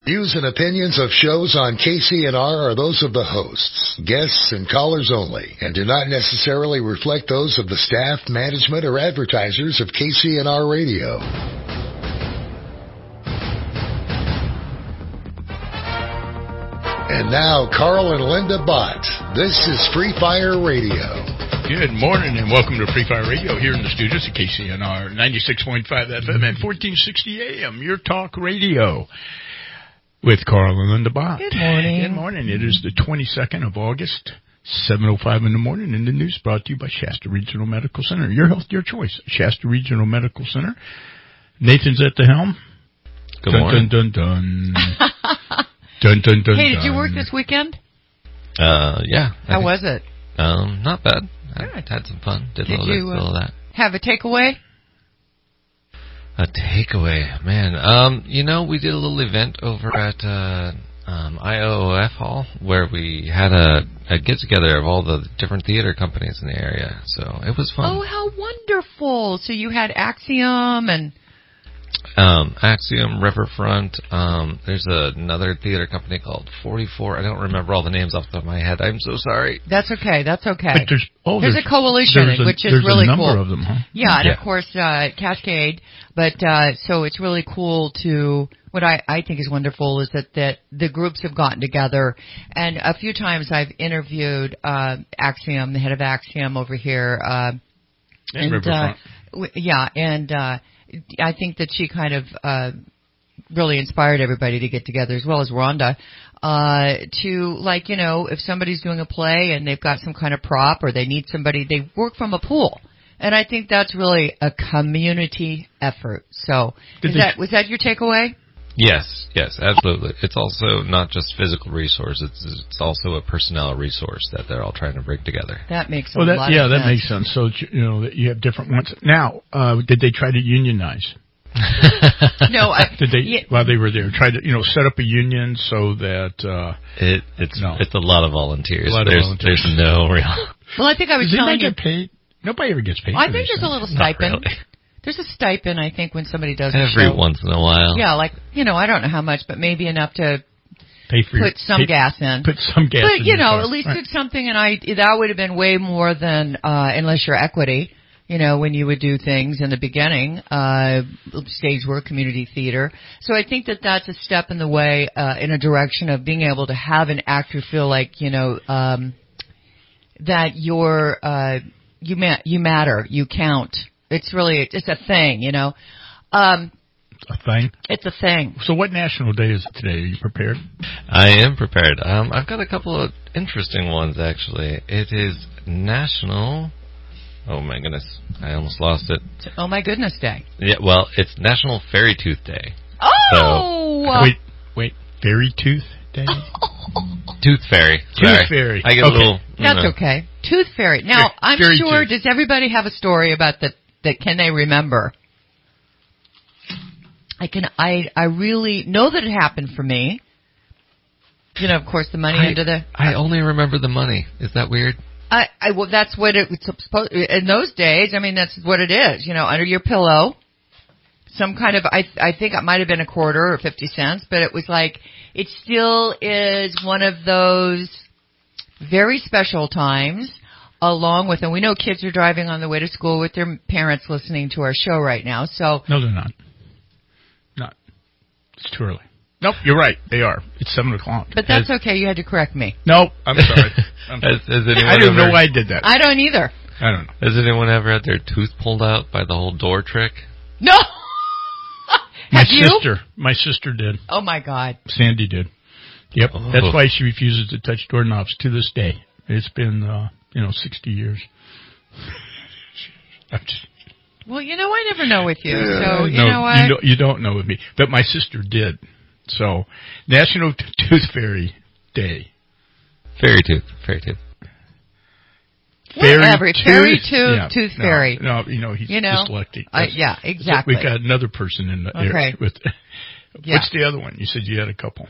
Views and opinions of shows on KCNR are those of the hosts, guests, and callers only, and do not necessarily reflect those of the staff, management, or advertisers of KCNR Radio. And now, Carl and Linda Bott. This is Free Fire Radio. Good morning and welcome to Free Fire Radio here in the studios at KCNR 96.5 FM and 1460 AM, your talk radio. With Carl and Linda Bott. Good morning. Good morning. It is the 22nd of August, 7:05 in the morning, and the news brought to you by Shasta Regional Medical Center. Your health, your choice. Shasta Regional Medical Center. Nathan's at the helm. Good morning. Dun, dun, dun. Dun, dun, dun, hey, did you work this weekend? Yeah. How was it? Not bad. Good. I had some fun. Did you a little of that. Have a takeaway? A takeaway, man. We did a little event over at IOOF Hall where we had a get-together of all the different theater companies in the area. So it was fun. Oh, how wonderful. So you had Axiom and... Axiom, Riverfront. There's another theater company called 44. I don't remember all the names off the top of my head. I'm so sorry. That's okay. That's okay. But there's a coalition, which is really cool. There's a number of them, huh? Yeah, and of course, Cascade. But so it's really cool to... What I think is wonderful is that the groups have gotten together. And a few times I've interviewed Axiom, the head of Axiom over here. And Riverfront. I think that she kind of really inspired everybody to get together, as well as Rhonda, to, if somebody's doing a play and they've got some kind of prop or they need somebody, they work from a pool. And I think that's really a community effort. So was that your takeaway? Yes, absolutely. It's also not just physical resource. It's also a personnel resource that they're all trying to bring together. That makes a lot of sense. Yeah, that makes sense. So, that you have different ones. Now, did they try to unionize? No. While they were there, try to, set up a union so that... It's a lot of volunteers. There's no real... Well, I think I was telling you... Get paid? Nobody ever gets paid. I think there's a little stipend. Really. There's a stipend, I think, when somebody does every once in a while. Yeah, I don't know how much, but maybe enough to put some gas in. Put some gas in. But, at least it's something, and that would have been way more than, unless you're equity, when you would do things in the beginning, stage work, community theater. So I think that that's a step in the way, in a direction of being able to have an actor feel like, that you matter, you count. It's a thing, A thing? It's a thing. So what national day is it today? Are you prepared? I am prepared. I've got a couple of interesting ones, actually. It is National... Oh, my goodness. I almost lost it. Oh, my goodness day. Yeah, well, it's National Fairy Tooth Day. Oh! So, wait. Fairy Tooth Day? Tooth Fairy. Tooth Fairy. I get a little... That's okay. Tooth Fairy. Now, I'm sure, does everybody have a story about that can they remember? I really know that it happened for me. Of course, the money under the... I only remember the money. Is that weird? Well, that's what it was supposed... In those days, that's what it is. Under your pillow. Some kind of... I think it might have been a quarter or 50 cents, but it was like... It still is one of those very special times, along with... And we know kids are driving on the way to school with their parents listening to our show right now, so... No, they're not. It's too early. Nope, you're right. They are. It's 7 o'clock. But that's okay. You had to correct me. Nope. I'm sorry. I didn't know why I did that. I don't either. I don't know. Has anyone ever had their tooth pulled out by the whole door trick? No. My sister did. Oh, my God. Sandy did. Yep. Oh. That's why she refuses to touch doorknobs to this day. It's been, 60 years. Well, I never know with you. So, you don't know with me. But my sister did. So, National Tooth Fairy Day. Fairy Tooth. Fairy Tooth Fairy. No, he's dyslexic. Yeah, exactly. So we've got another person in the area. What's the other one? You said you had a couple.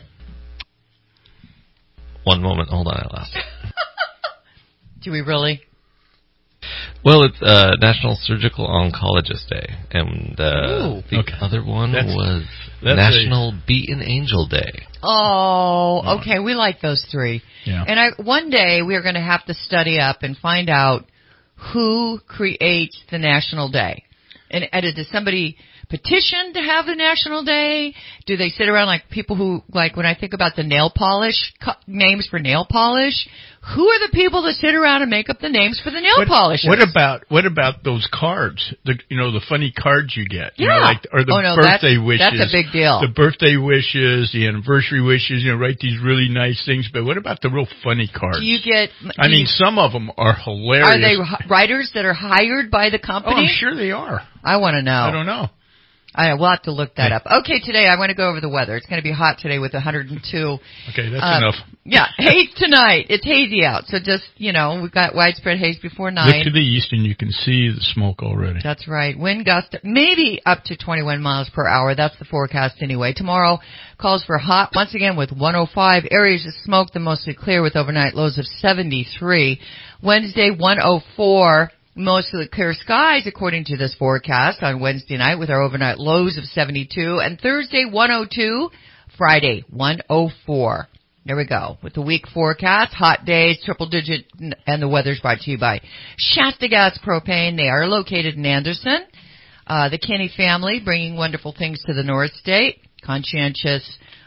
One moment. Hold on, I lost it. Do we really? Well, it's National Surgical Oncologist Day, and the other one was National Beaten Angel Day. Oh, okay. We like those three. Yeah. And one day we are going to have to study up and find out who creates the National Day. And does somebody petition to have the National Day? Do they sit around like people who, like when I think about the nail polish, names for nail polish, who are the people that sit around and make up the names for the nail polishers? What about those cards? The funny cards you get. Yeah. Or the birthday wishes. That's a big deal. The birthday wishes, the anniversary wishes, write these really nice things. But what about the real funny cards? Some of them are hilarious. Are they writers that are hired by the company? Oh, I'm sure they are. I want to know. I don't know. We'll have to look that up. Okay, today I want to go over the weather. It's going to be hot today with 102. Okay, that's enough. Yeah, haze tonight. It's hazy out. So just, we've got widespread haze before 9. Look to the east and you can see the smoke already. That's right. Wind gust maybe up to 21 miles per hour. That's the forecast anyway. Tomorrow calls for hot once again with 105. Areas of smoke, the mostly clear with overnight lows of 73. Wednesday, 104. Mostly clear skies, according to this forecast, on Wednesday night with our overnight lows of 72. And Thursday, 102. Friday, 104. There we go. With the week forecast, hot days, triple digit, and the weather's brought to you by Shasta Gas Propane. They are located in Anderson. The Kinney family bringing wonderful things to the North State. Conscientious,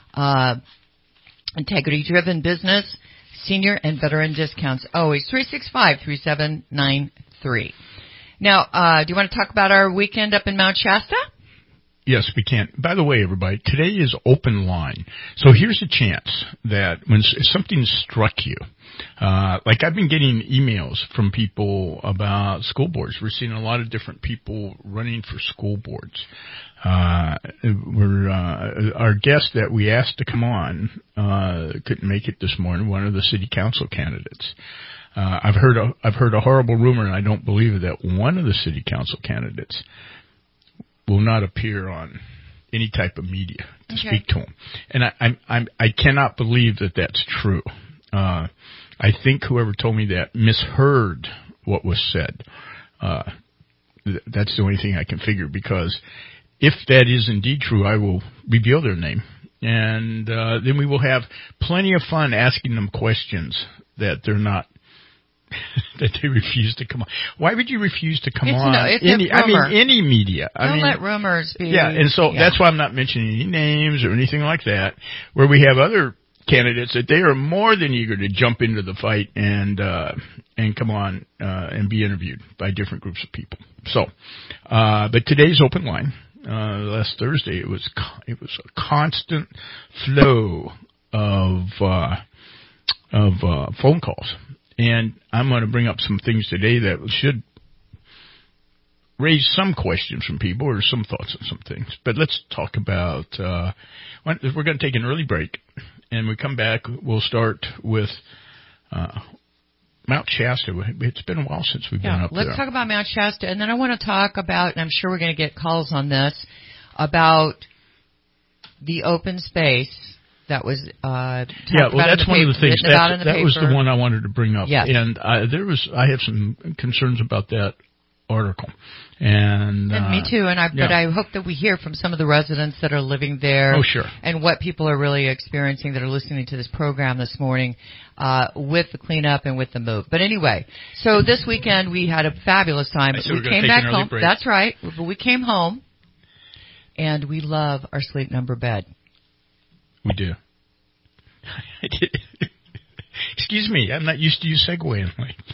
integrity-driven business. Senior and veteran discounts. Always 365-3793. Now, do you want to talk about our weekend up in Mount Shasta? Yes, we can. By the way, everybody, today is open line. So here's a chance that when something struck you, like I've been getting emails from people about school boards. We're seeing a lot of different people running for school boards. Our guest that we asked to come on couldn't make it this morning, one of the city council candidates. I've heard a horrible rumor, and I don't believe it, that one of the city council candidates will not appear on any type of media to speak to him. And I cannot believe that that's true. I think whoever told me that misheard what was said. That's the only thing I can figure, because if that is indeed true, I will reveal their name. And then we will have plenty of fun asking them questions that they're not, that they refuse to come on. Why would you refuse to come on? Any media. Don't let rumors be. Yeah, and so that's why I'm not mentioning any names or anything like that, where we have other candidates that they are more than eager to jump into the fight and come on and be interviewed by different groups of people. So, but today's open line. Last Thursday it was a constant flow of phone calls. And I'm going to bring up some things today that should raise some questions from people or some thoughts on some things. But let's talk about, we're going to take an early break. And when we come back, we'll start with Mount Shasta. It's been a while since we've been up there. Let's talk about Mount Shasta. And then I want to talk about, and I'm sure we're going to get calls on this, about the open space that was that's one of the things. That was the one I wanted to bring up. Yes. And I have some concerns about that article. And me too. But I hope that we hear from some of the residents that are living there. Oh, sure. And what people are really experiencing that are listening to this program this morning with the cleanup and with the move. But anyway, so this weekend we had a fabulous time. We came back home. Break. That's right. But we came home, and we love our Sleep Number bed. We do. Excuse me, I'm not used to you segueing.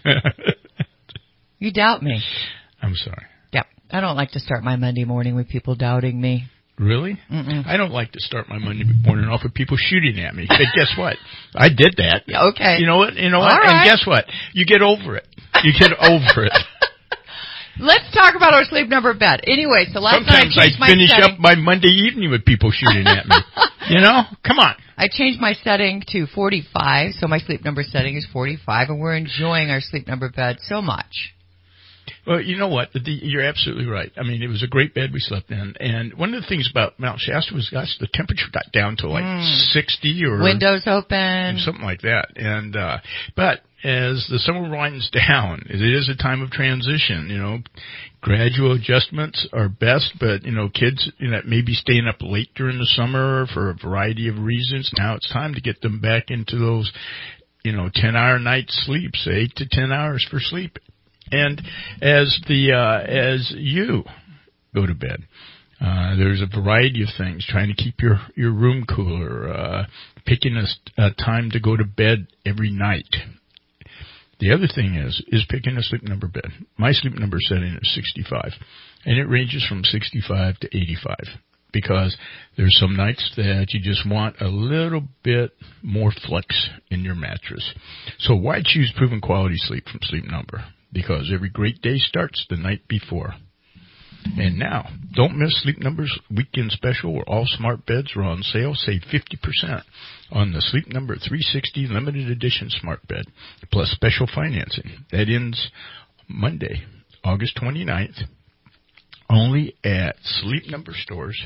You doubt me. I'm sorry. Yeah, I don't like to start my Monday morning with people doubting me. Really? Mm-mm. I don't like to start my Monday morning off with people shooting at me. But guess what? I did that. Okay. You know what? All right. And guess what? You get over it. You get over it. Let's talk about our Sleep Number bed. Anyway, so last Sometimes night I changed my finish setting. up my Monday evening with people shooting at me. Come on. I changed my setting to 45, so my Sleep Number setting is 45, and we're enjoying our Sleep Number bed so much. Well, you know what? You're absolutely right. I mean, it was a great bed we slept in. And one of the things about Mount Shasta was, gosh, the temperature got down to like 60 or... Windows open. Something like that. And but as the summer winds down, it is a time of transition. Gradual adjustments are best, but, kids that may be staying up late during the summer for a variety of reasons, now it's time to get them back into those, 10-hour night sleeps, 8 to 10 hours for sleep. And as you go to bed, there's a variety of things, trying to keep your room cooler, picking a time to go to bed every night. The other thing is picking a sleep number bed. My sleep number setting is 65, and it ranges from 65 to 85, because there's some nights that you just want a little bit more flex in your mattress. So why choose proven quality sleep from Sleep Number? Because every great day starts the night before. And now, don't miss Sleep Number's weekend special where all smart beds are on sale. Save 50% on the Sleep Number 360 limited edition smart bed, plus special financing. That ends Monday, August 29th, only at Sleep Number stores.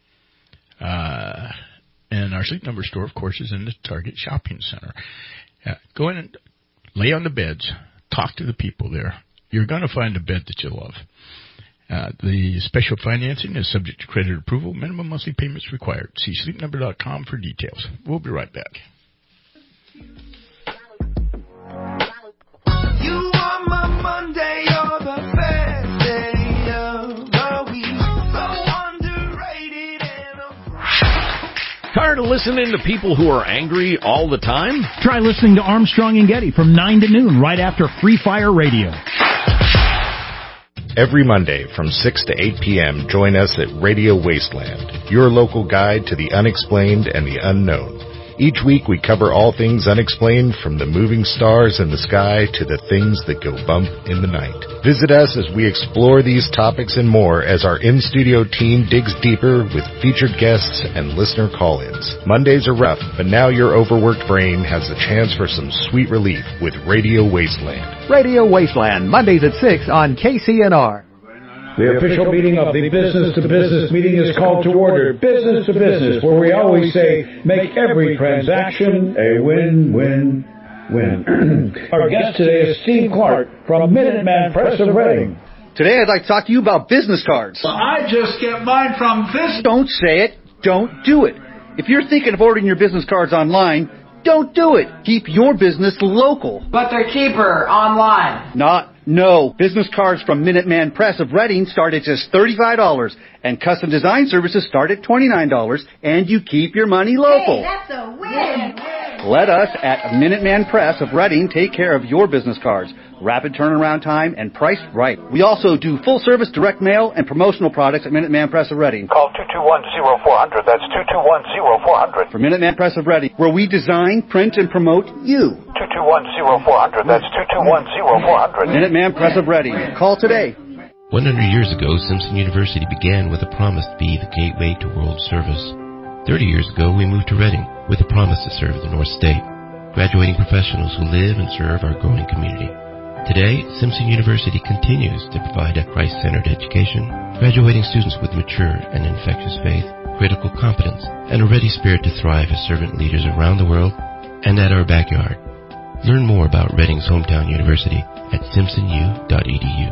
And our Sleep Number store, of course, is in the Target Shopping Center. Go in and lay on the beds. Talk to the people there. You're going to find a bed that you love. The special financing is subject to credit approval. Minimum monthly payments required. See sleepnumber.com for details. We'll be right back. You are my Monday, you're the best day of the week. So underrated and Tired of listening to people who are angry all the time? Try listening to Armstrong and Getty from 9 to noon right after Free Fire Radio. Every Monday from 6 to 8 p.m., join us at Radio Wasteland, your local guide to the unexplained and the unknown. Each week we cover all things unexplained, from the moving stars in the sky to the things that go bump in the night. Visit us as we explore these topics and more as our in-studio team digs deeper with featured guests and listener call-ins. Mondays are rough, but now your overworked brain has the chance for some sweet relief with Radio Wasteland. Radio Wasteland, Mondays at 6 on KCNR. The official meeting of the business-to-business meeting is called to order. Business to business, where we always say, make every transaction a win-win-win. Our guest today is Steve Clark from Minuteman Press of Reading. Today I'd like to talk to you about business cards. Well, I just get mine from this. Don't say it. Don't do it. If you're thinking of ordering your business cards online, don't do it. Keep your business local. But they're cheaper online. No. Business cards from Minuteman Press of Reading start at just $35, and custom design services start at $29, and you keep your money local. Hey, that's a win! Let us at Minuteman Press of Reading take care of your business cards. Rapid turnaround time and priced right. We also do full-service direct mail and promotional products at Minuteman Press of Reading. Call 221-0400. That's 221-0400. For Minuteman Press of Reading, where we design, print, and promote you. 221-0400. That's 221-0400. Minuteman Press of Reading. Call today. 100 years ago, Simpson University began with a promise to be the gateway to world service. 30 years ago, we moved to Reading with a promise to serve the North State, graduating professionals who live and serve our growing community. Today, Simpson University continues to provide a Christ-centered education, graduating students with mature and infectious faith, critical competence, and a ready spirit to thrive as servant leaders around the world and at our backyard. Learn more about Reading's hometown university at simpsonu.edu.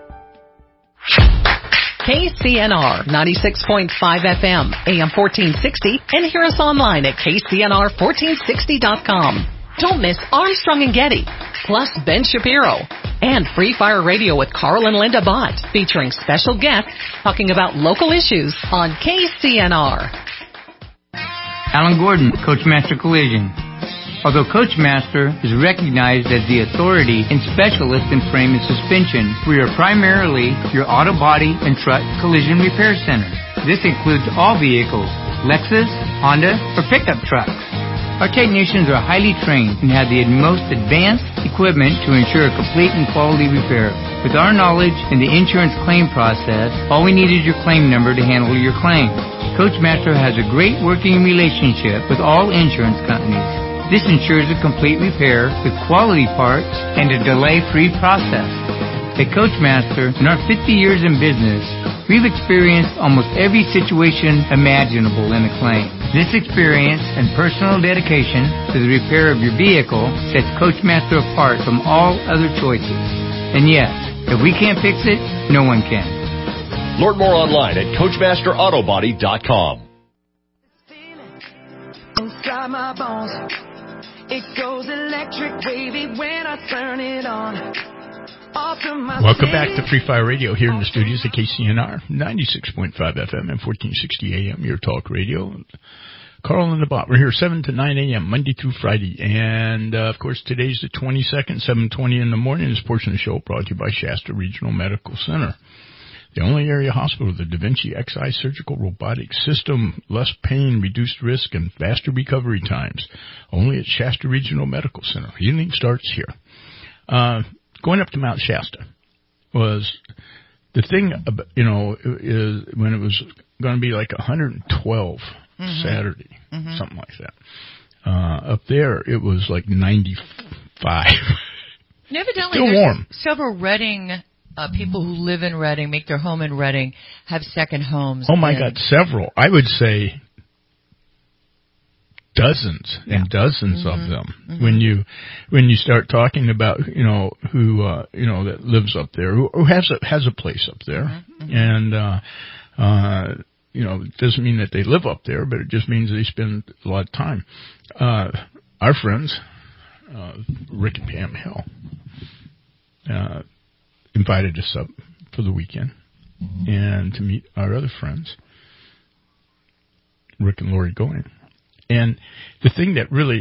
KCNR 96.5 FM, AM 1460, and hear us online at KCNR1460.com. Don't miss Armstrong and Getty, plus Ben Shapiro, and Free Fire Radio with Carl and Linda Bott, featuring special guests talking about local issues on KCNR. Alan Gordon, Coachmaster Collision. Although Coachmaster is recognized as the authority and specialist in frame and suspension, we are primarily your auto body and truck collision repair center. This includes all vehicles, Lexus, Honda, or pickup trucks. Our technicians are highly trained and have the most advanced equipment to ensure a complete and quality repair. With our knowledge in the insurance claim process, all we need is your claim number to handle your claim. Coachmaster has a great working relationship with all insurance companies. This ensures a complete repair with quality parts and a delay-free process. At Coachmaster, in our 50 years in business, we've experienced almost every situation imaginable in a claim. This experience and personal dedication to the repair of your vehicle sets Coachmaster apart from all other choices. And yes, if we can't fix it, no one can. Learn more online at CoachmasterAutobody.com. Inside my bones, it goes electric wavy when I turn it on. Welcome back to Free Fire Radio here in the studios at KCNR, 96.5 FM and 1460 AM, your talk radio. Carl and the Bot. We're here 7 to 9 a.m., Monday through Friday. And, of course, today's the 22nd, 7:20 in the morning. This portion of the show brought to you by Shasta Regional Medical Center. The only area hospital with a Da Vinci Xi surgical robotic system, less pain, reduced risk, and faster recovery times. Only at Shasta Regional Medical Center. Healing starts here. Going up to Mount Shasta was the thing, is when it was going to be like 112 Saturday, something like that. Up there, it was like 95. Evidently, still warm. Several Reading people who live in Reading, make their home in Reading, have second homes. Oh, my God, several. I would say dozens and dozens of them. When you start talking about who that lives up there, who has a place up there, and it doesn't mean that they live up there, but it just means they spend a lot of time. Our friends, Rick and Pam Hill, invited us up for the weekend and to meet our other friends, Rick and Lori Going. And the thing that really,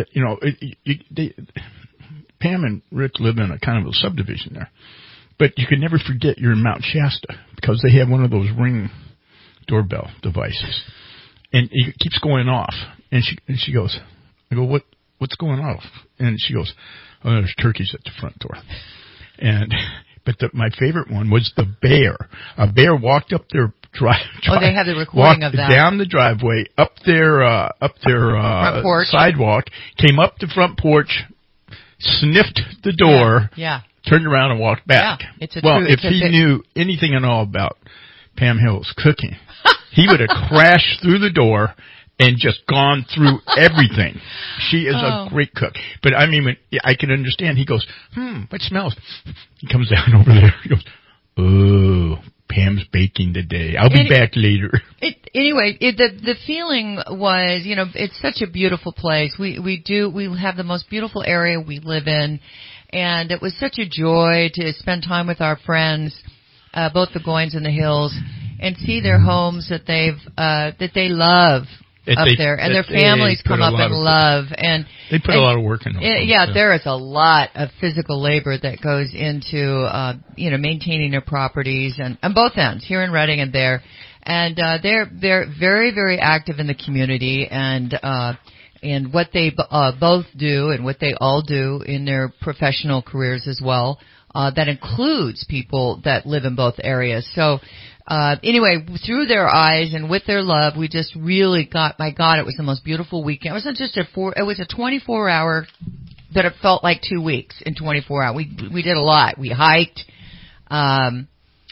Pam and Rick live in a kind of a subdivision there, but you can never forget you're in Mount Shasta because they have one of those Ring doorbell devices, and it keeps going off. And she goes, I go, what's going off? And she goes, oh, there's turkeys at the front door. But my favorite one was the bear. A bear walked up their they have the recording of that. Down the driveway, up their front porch. Sidewalk, came up the front porch, sniffed the door, turned around and walked back. Yeah, it's if he knew anything at all about Pam Hill's cooking, he would have crashed through the door and just gone through everything. She is a great cook. But I mean, I can understand. He goes, what smells? He comes down over there. He goes, oh, Pam's baking today. I'll be back later. The feeling was, it's such a beautiful place. We have the most beautiful area we live in, and it was such a joy to spend time with our friends, both the Goins and the Hills, and see their homes that they love up there, and their families come up and love, and they put a lot of work into it. There is a lot of physical labor that goes into maintaining their properties and on both ends, here in Reading and there, and they're very, very active in the community, and what they both do and what they all do in their professional careers as well. That includes people that live in both areas. So. Through their eyes and with their love, we just really got, my God, it was the most beautiful weekend. It wasn't just it was a 24-hour that it felt like 2 weeks in 24 hours. We did a lot. We hiked, and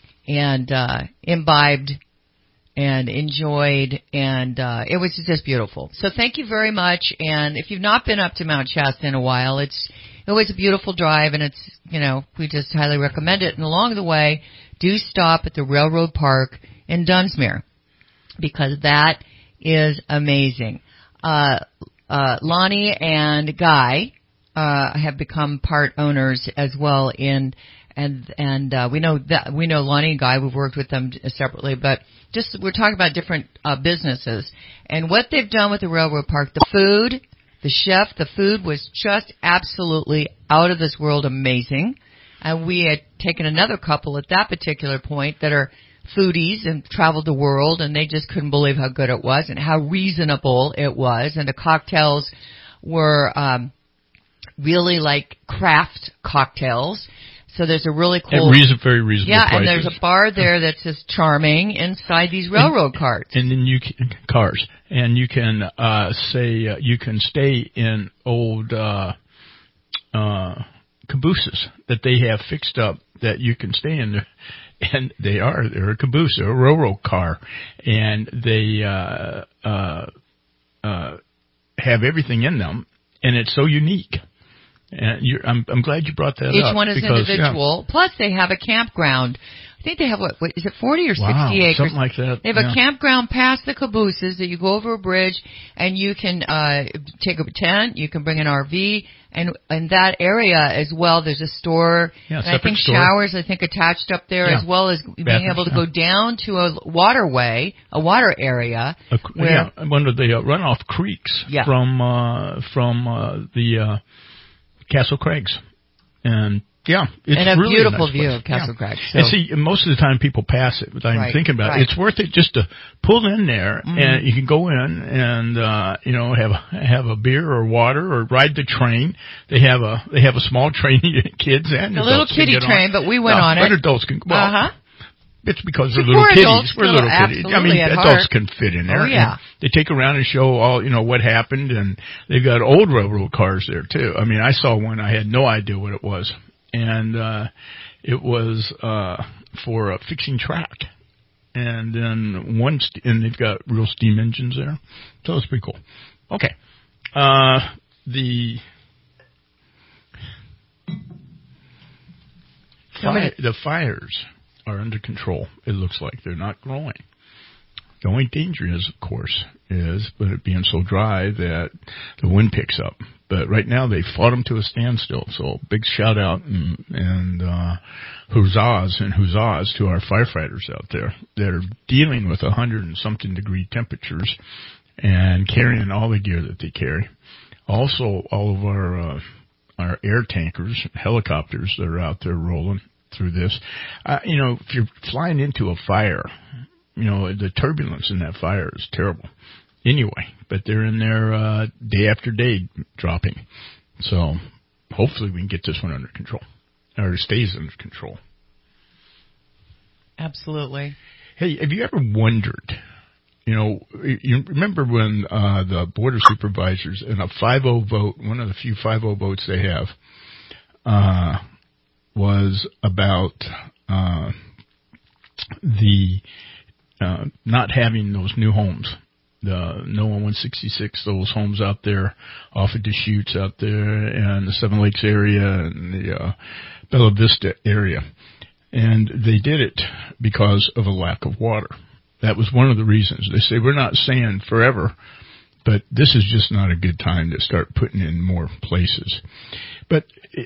imbibed and enjoyed, and it was just beautiful. So thank you very much. And if you've not been up to Mount Shasta in a while, it's always a beautiful drive, and it's, we just highly recommend it. And along the way, do stop at the Railroad Park in Dunsmuir, because that is amazing. Lonnie and Guy have become part owners as well and we know Lonnie and Guy. We've worked with them separately, but just we're talking about different businesses and what they've done with the Railroad Park. The food, the chef, the food was just absolutely out of this world amazing. And we had taken another couple at that particular point that are foodies and traveled the world, and they just couldn't believe how good it was and how reasonable it was. And the cocktails were really like craft cocktails. So there's a really cool... very reasonable prices. And there's a bar there that's just charming inside these railroad carts. And then you can you can stay in old cabooses that they have fixed up that you can stay in there. And they're a caboose, a railroad car. And they have everything in them, and it's so unique. And I'm glad you brought that up. Each one is because, individual. Yeah. Plus, they have a campground. I think they have, what is it, 40 or 60 acres? Something like that. They have a campground past the cabooses that you go over a bridge, and you can take a tent, you can bring an RV, and in that area as well, there's a store, and I think store. showers, attached up there, as well as being able to go down to a waterway, a water area. One of the runoff creeks from the Castle Craigs. And it's and a really beautiful nice view place. of Castle Craigs. So. And see, most of the time people pass it without even thinking about it. It's worth it just to pull in there, and you can go in and have a beer or water or ride the train. They have a small train kids and a little kiddie train, but we went on it. But adults can. Well, it's because they're For little kiddies. adults, We're little kiddies. I mean, adults can fit in there. Oh, yeah. They take around and show all, what happened, and they've got old railroad cars there too. I mean, I saw one. I had no idea what it was. And it was for fixing track, and then and they've got real steam engines there, so it's pretty cool. Okay, the fires are under control. It looks like they're not growing. The only danger is, of course, but it being so dry that the wind picks up. But right now they fought them to a standstill. So big shout out and huzzahs to our firefighters out there that are dealing with 100 and something degree temperatures and carrying all the gear that they carry. Also, all of our air tankers, helicopters that are out there rolling through this. If you're flying into a fire, the turbulence in that fire is terrible. Anyway, but they're in there day after day dropping. So hopefully we can get this one under control, or it stays under control. Absolutely. Hey, have you ever wondered, you remember when the Board of Supervisors in a 5-0 vote, one of the few 5-0 votes they have, was about the not having those new homes. The NOAA 166, those homes out there off of Deschutes out there and the Seven Lakes area and the Bella Vista area. And they did it because of a lack of water. That was one of the reasons. They say, we're not saying forever, but this is just not a good time to start putting in more places. But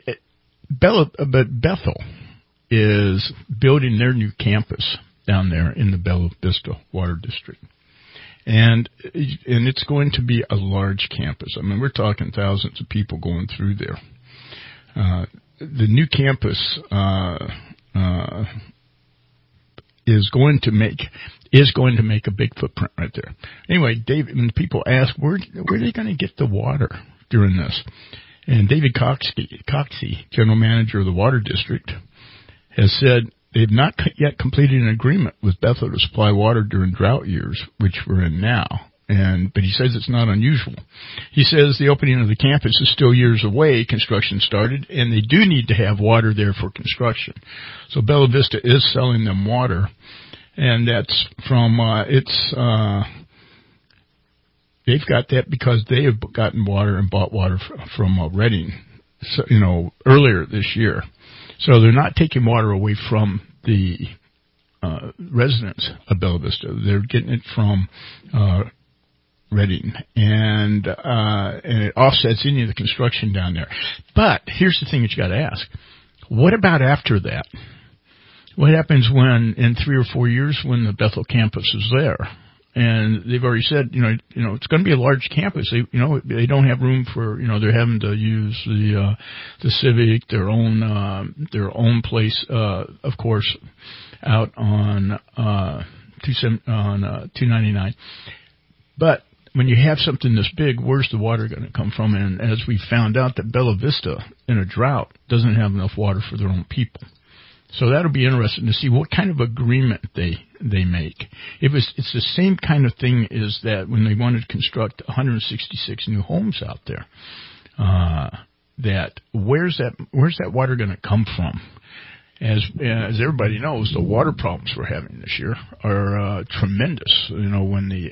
Bethel is building their new campus down there in the Bella Vista Water District. And it's going to be a large campus. I mean, we're talking thousands of people going through there. The new campus is going to make a big footprint right there. Anyway, David, when people ask where are they going to get the water during this, and David Coxey, general manager of the Water District, has said they've not yet completed an agreement with Bethel to supply water during drought years, which we're in now. But he says it's not unusual. He says the opening of the campus is still years away. Construction started, and they do need to have water there for construction. So Bella Vista is selling them water, and that's from they've got that because they have gotten water and bought water from Redding, earlier this year. So they're not taking water away from the residents of Bella Vista. They're getting it from Redding, and it offsets any of the construction down there. But here's the thing that you got to ask: what about after that? What happens when, in 3 or 4 years, when the Bethel campus is there? And they've already said, it's going to be a large campus. They don't have room for, they're having to use the Civic, their own place, of course, out on 299. But when you have something this big, where's the water going to come from? And as we found out, that Bella Vista in a drought doesn't have enough water for their own people. So that'll be interesting to see what kind of agreement they make. It's the same kind of thing as that when they wanted to construct 166 new homes out there. That where's that water going to come from? as everybody knows, the water problems we're having this year are tremendous. You know, when the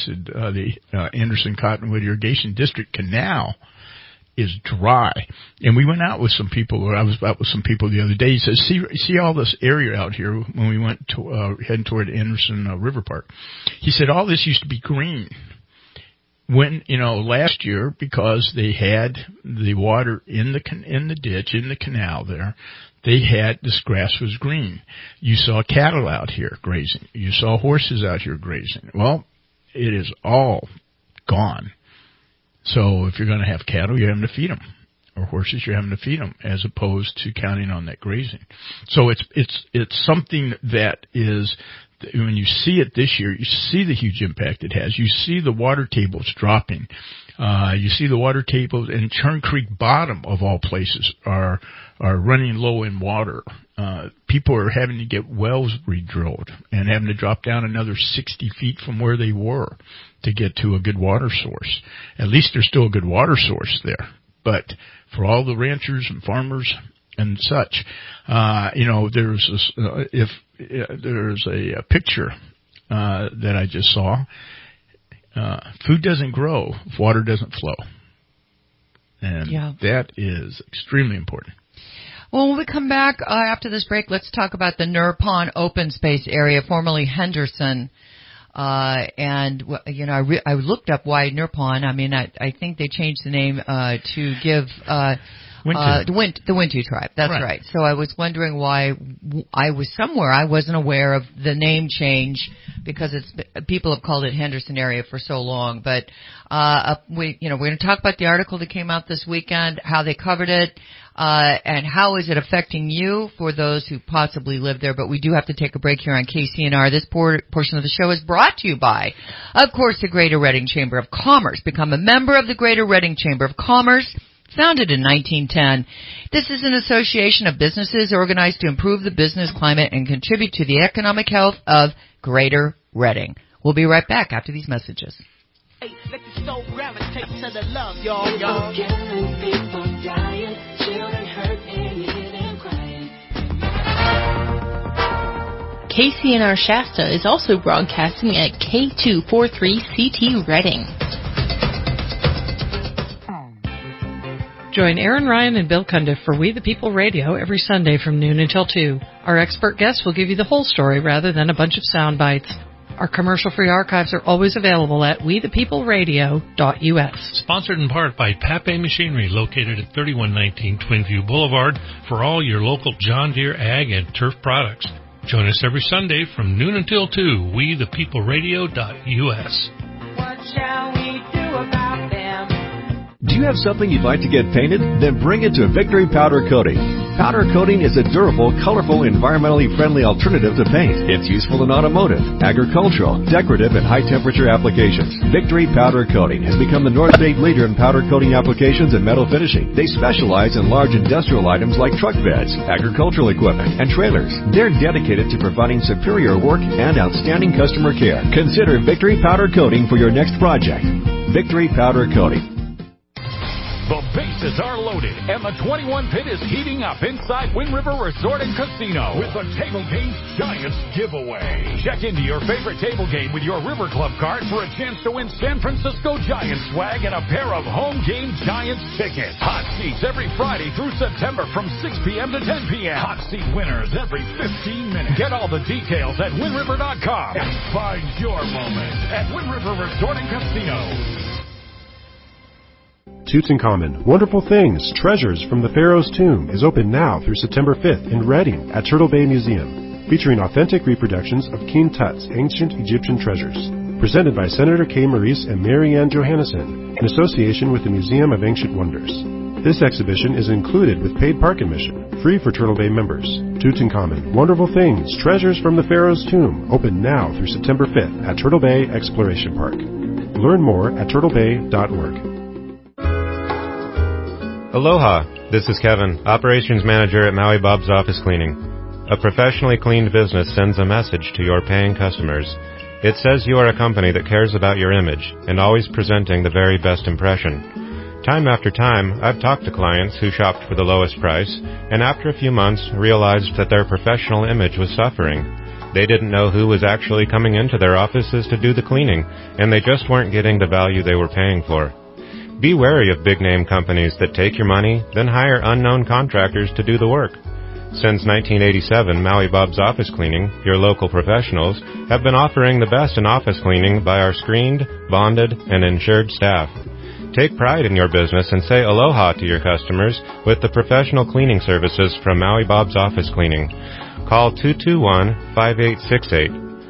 Anderson Cottonwood Irrigation District Canal is dry, and we went out with some people, or I was out with some people the other day. He says, see all this area out here when we went to heading toward Anderson River Park. He said all this used to be green. When, you know, last year, because they had the water in the ditch, in the canal there, this grass was green. You saw cattle out here grazing. You saw horses out here grazing. Well, it is all gone. So if you're going to have cattle, you're having to feed them. Or horses, you're having to feed them, as opposed to counting on that grazing. So it's something that is, when you see it this year, you see the huge impact it has. You see the water tables dropping. You see the water tables, and Churn Creek bottom, of all places, are running low in water. People are having to get wells re-drilled and having to drop down another 60 feet from where they were to get to a good water source. At least there's still a good water source there. But for all the ranchers and farmers and such, you know, there's this, there's a picture that I just saw. Food doesn't grow if water doesn't flow. And that is extremely important. Well, when we come back after this break, let's talk about the Nurpon Open Space Area, formerly Henderson. And, you know, I looked up why Nurpon. I mean, I think they changed the name to give the Wintu tribe. That's right. So I was wondering why I was somewhere. I wasn't aware of the name change because people have called it Henderson area for so long. But we're going to talk about the article that came out this weekend, how they covered it, and how is it affecting you for those who possibly live there. But we do have to take a break here on KCNR. This portion of the show is brought to you by, of course, the Greater Reading Chamber of Commerce. Become a member of the Greater Reading Chamber of Commerce. Founded in 1910, this is an association of businesses organized to improve the business climate and contribute to the economic health of Greater Reading. We'll be right back after these messages. KCNR Shasta is also broadcasting at K243CT Reading. Join Aaron Ryan and Bill Cundiff for We the People Radio every Sunday from noon until 2. Our expert guests will give you the whole story rather than a bunch of sound bites. Our commercial-free archives are always available at wethepeopleradio.us. Sponsored in part by Pape Machinery, located at 3119 Twinview Boulevard, for all your local John Deere ag and turf products. Join us every Sunday from noon until 2, wethepeopleradio.us. What shall we do about them? Do you have something you'd like to get painted? Then bring it to Victory Powder Coating. Powder coating is a durable, colorful, environmentally friendly alternative to paint. It's useful in automotive, agricultural, decorative, and high-temperature applications. Victory Powder Coating has become the North State leader in powder coating applications and metal finishing. They specialize in large industrial items like truck beds, agricultural equipment, and trailers. They're dedicated to providing superior work and outstanding customer care. Consider Victory Powder Coating for your next project. Victory Powder Coating. The bases are loaded, and the 21 pit is heating up inside Wind River Resort and Casino with the Table Games Giants giveaway. Check into your favorite table game with your River Club card for a chance to win San Francisco Giants swag and a pair of home game Giants tickets. Hot seats every Friday through September from 6 p.m. to 10 p.m. Hot seat winners every 15 minutes. Get all the details at windriver.com and find your moment at Wind River Resort and Casino. Tutankhamun, Wonderful Things, Treasures from the Pharaoh's Tomb is open now through September 5th in Reading at Turtle Bay Museum, featuring authentic reproductions of King Tut's ancient Egyptian treasures. Presented by Senator Kay Maurice and Mary Ann Johannesson in association with the Museum of Ancient Wonders. This exhibition is included with paid park admission, free for Turtle Bay members. Tutankhamun, Wonderful Things, Treasures from the Pharaoh's Tomb, open now through September 5th at Turtle Bay Exploration Park. Learn more at turtlebay.org. Aloha, this is Kevin, Operations Manager at Maui Bob's Office Cleaning. A professionally cleaned business sends a message to your paying customers. It says you are a company that cares about your image and always presenting the very best impression. Time after time, I've talked to clients who shopped for the lowest price, and after a few months realized that their professional image was suffering. They didn't know who was actually coming into their offices to do the cleaning, and they just weren't getting the value they were paying for. Be wary of big-name companies that take your money, then hire unknown contractors to do the work. Since 1987, Maui Bob's Office Cleaning, your local professionals, have been offering the best in office cleaning by our screened, bonded, and insured staff. Take pride in your business and say aloha to your customers with the professional cleaning services from Maui Bob's Office Cleaning. Call 221-5868,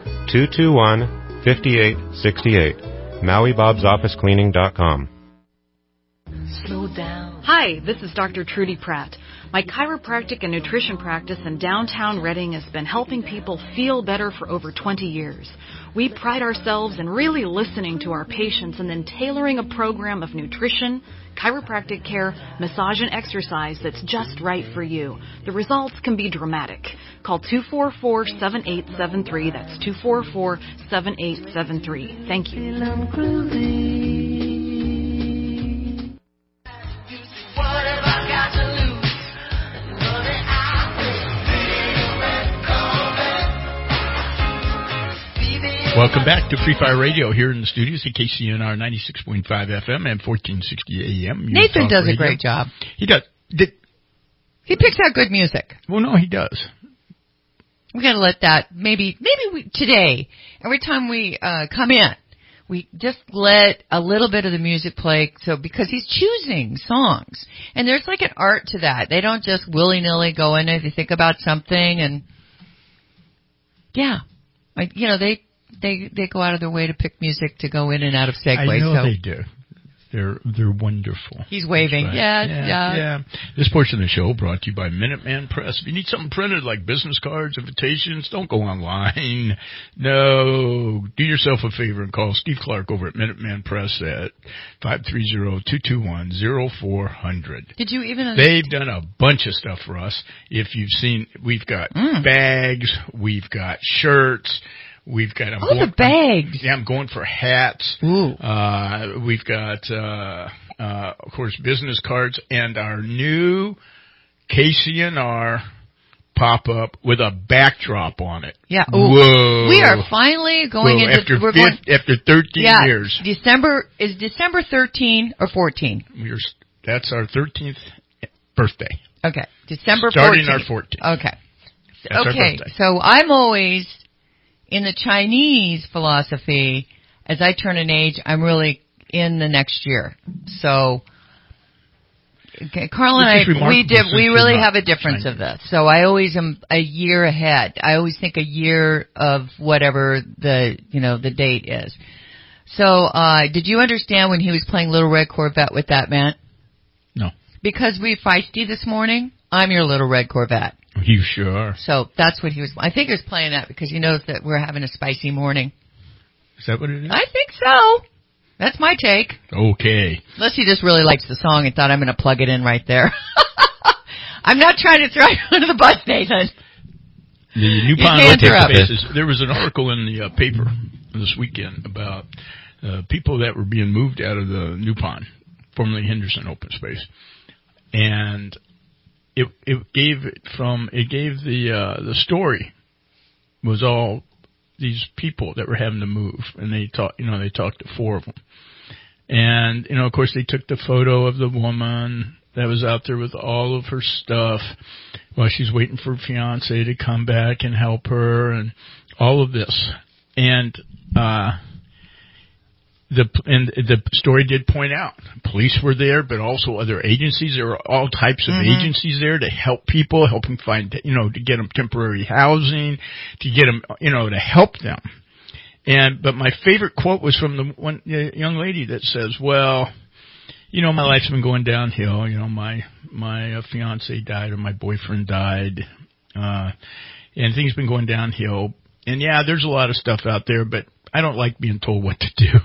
221-5868, MauiBob'sOfficeCleaning.com. Slow down. Hi, this is Dr. Trudy Pratt. My chiropractic and nutrition practice in downtown Reading has been helping people feel better for over 20 years. We pride ourselves in really listening to our patients and then tailoring a program of nutrition, chiropractic care, massage, and exercise that's just right for you. The results can be dramatic. Call 244-7873. That's 244-7873. Thank you. Welcome back to Free Fire Radio here in the studios at KCNR 96.5 FM and 1460 AM. Nathan does a great job. He does. He picks out good music. Well, no, he does. We got to let that, maybe today, every time we come in, we just let a little bit of the music play, so because he's choosing songs. And there's like an art to that. They don't just willy-nilly go in if you think about something and, yeah. Like, you know, they go out of their way to pick music to go in and out of segues. I know they do. They're wonderful. He's waving. Right. Yeah. This portion of the show brought to you by Minuteman Press. If you need something printed like business cards, invitations, don't go online. No. Do yourself a favor and call Steve Clark over at Minuteman Press at 530-221-0400. Did you even... They've done a bunch of stuff for us. If you've seen, we've got bags, we've got shirts, we've got the bags. I'm going for hats. Ooh. We've got of course business cards and our new KCNR pop up with a backdrop on it. Yeah. Ooh. Whoa. We are finally going into after 13 years. December 13 or 14? That's our 13th birthday. Okay. December 14th. Starting our 14th. Okay. That's our birthday. So I'm always in the Chinese philosophy, as I turn an age, I'm really in the next year. So, Carl and I, we really have a difference of this. So I always am a year ahead. I always think a year of whatever the date is. So, did you understand when he was playing Little Red Corvette with that man? No. Because we feisty this morning, I'm your Little Red Corvette. You sure are. So that's what he was. I think he was playing that because he knows that we're having a spicy morning. Is that what it is? I think so. That's my take. Okay. Unless he just really likes the song and thought I'm going to plug it in right there. I'm not trying to throw you under the bus, Nathan. The Newpont Open Spaces. There was an article in the paper this weekend about people that were being moved out of the Newpont, formerly Henderson Open Space, and It gave the story was all these people that were having to move, and they talked to four of them, and of course they took the photo of the woman that was out there with all of her stuff while she's waiting for her fiance to come back and help her, and all of this, and the story did point out police were there, but also other agencies. There were all types of agencies there to help people, help them find, to get them temporary housing, to get them, to help them. But my favorite quote was from the young lady that says, "Well, my life's been going downhill. My fiance died or my boyfriend died, and things been going downhill. And yeah, there's a lot of stuff out there, but I don't like being told what to do."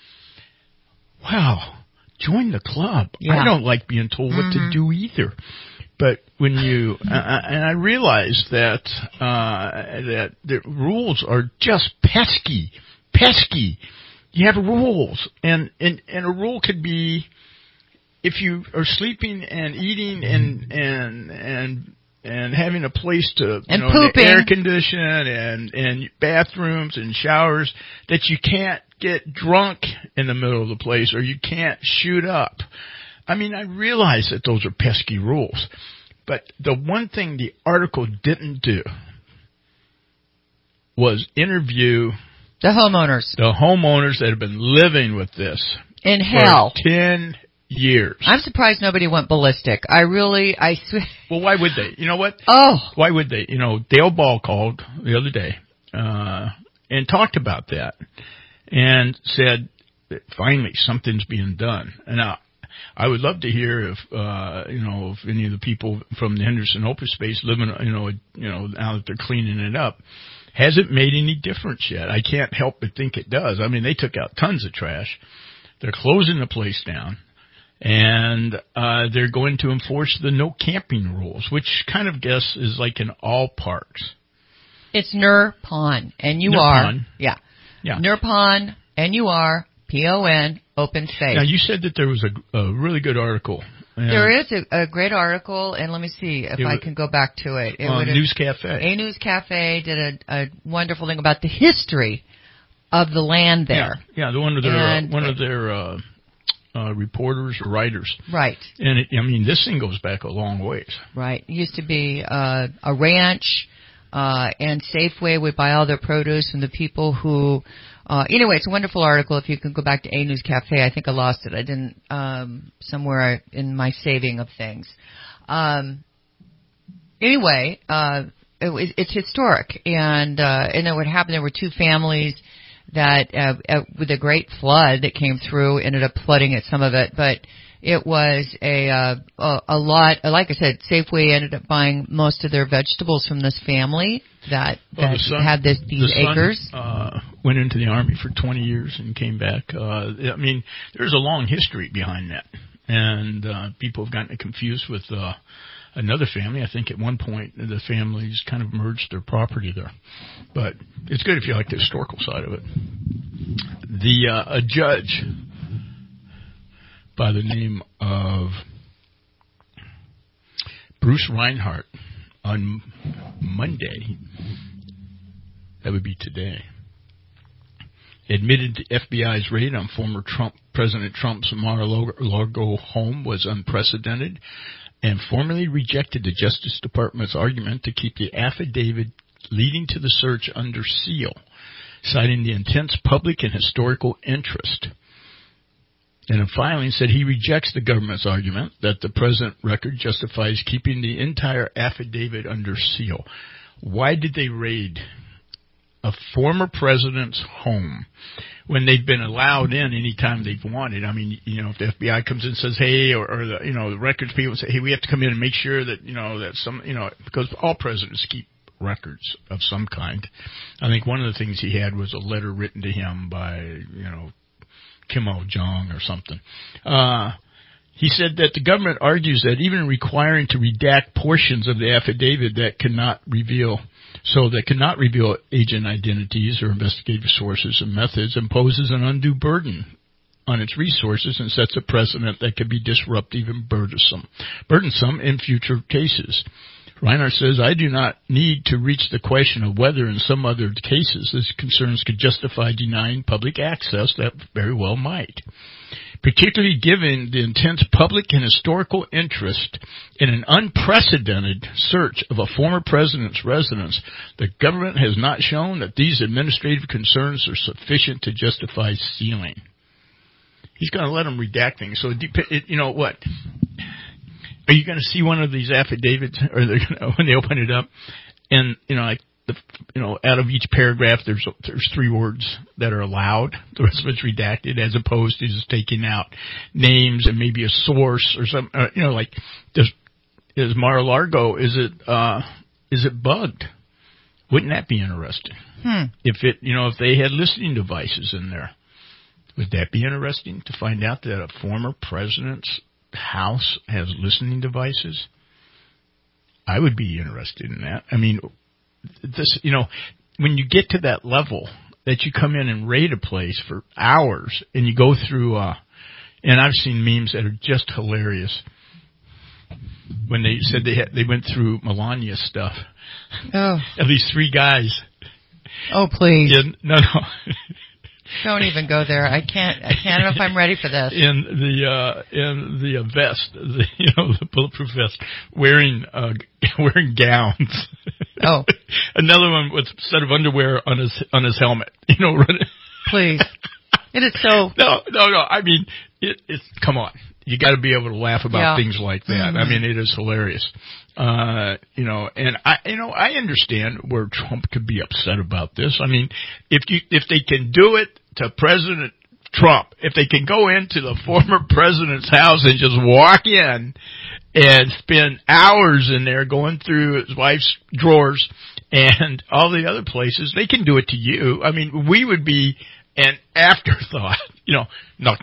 Wow, join the club. Yeah. I don't like being told what to do either. But when you and I realize that the rules are just pesky. You have rules, and a rule could be if you are sleeping and eating and having a place to, and air condition and bathrooms and showers, that you can't get drunk in the middle of the place or you can't shoot up. I mean, I realize that those are pesky rules, but the one thing the article didn't do was interview the homeowners that have been living with this in hell for 10 years. I'm surprised nobody went ballistic. Well, why would they? You know what? Oh. Why would they? Dale Ball called the other day, and talked about that and said that finally something's being done. And I would love to hear if any of the people from the Henderson Open Space living, now that they're cleaning it up, has it made any difference yet? I can't help but think it does. I mean, they took out tons of trash. They're closing the place down. And they're going to enforce the no camping rules, which kind of guess is like in all parks. It's NERPON, N-U-R. Yeah. NERPON, N-U-R, P-O-N, open space. Now, you said that there was a really good article. There is a great article, and let me see if I can go back to it. News Cafe. A News Cafe did a wonderful thing about the history of the land there. Yeah, one of their reporters or writers. Right. And this thing goes back a long ways. Right. It used to be a ranch, and Safeway would buy all their produce from the people who, anyway, it's a wonderful article. If you can go back to A News Cafe, I think I lost it. I didn't, somewhere in my saving of things. Anyway, it's historic. And then what happened, there were two families that with a great flood that came through, ended up flooding at some of it, but it was a lot. Like I said, Safeway ended up buying most of their vegetables from this family that had these acres. Went into the Army for 20 years and came back. There's a long history behind that, and people have gotten it confused with another family. I think at one point the families kind of merged their property there. But it's good if you like the historical side of it. A judge by the name of Bruce Reinhart on Monday, that would be today, admitted the FBI's raid on former President Trump's Mar-a-Lago home was unprecedented and formally rejected the Justice Department's argument to keep the affidavit leading to the search under seal, citing the intense public and historical interest. And in filing said he rejects the government's argument that the present record justifies keeping the entire affidavit under seal. Why did they raid a former president's home when they've been allowed in any time they've wanted? I mean, if the FBI comes in and says, hey, or the records people say, hey, we have to come in and make sure that, that some, because all presidents keep records of some kind. I think one of the things he had was a letter written to him by, Kim Il-jung or something. He said that the government argues that even requiring to redact portions of the affidavit that cannot reveal agent identities or investigative sources and methods imposes an undue burden on its resources and sets a precedent that could be disruptive and burdensome in future cases. Reinhart says, I do not need to reach the question of whether in some other cases these concerns could justify denying public access. That very well might. Particularly given the intense public and historical interest in an unprecedented search of a former president's residence, the government has not shown that these administrative concerns are sufficient to justify sealing. He's going to let them redact things. So, what? Are you going to see one of these affidavits, or they're going when they open it up, and out of each paragraph there's 3 words that are allowed. The rest of it's redacted, as opposed to just taking out names and maybe a source or something. Is Mar-a-Lago, is it bugged? Wouldn't that be interesting? If they had listening devices in there, would that be interesting to find out that a former president's house has listening devices? I would be interested in that. I mean, when you get to that level that you come in and raid a place for hours and you go through, And I've seen memes that are just hilarious. When they said they went through Melania's stuff. Oh. At least 3 guys. Oh, please. No. Don't even go there. I can't know if I'm ready for this. In the vest, the bulletproof vest, wearing gowns. Oh. Another one with a set of underwear on his helmet. Please. It is so. No. I mean, it's come on. You got to be able to laugh about things like that. Mm-hmm. I mean, it is hilarious. And I understand where Trump could be upset about this. I mean, if they can do it to President Trump, if they can go into the former president's house and just walk in and spend hours in there going through his wife's drawers and all the other places, they can do it to you. I mean, we would be an afterthought. Knock.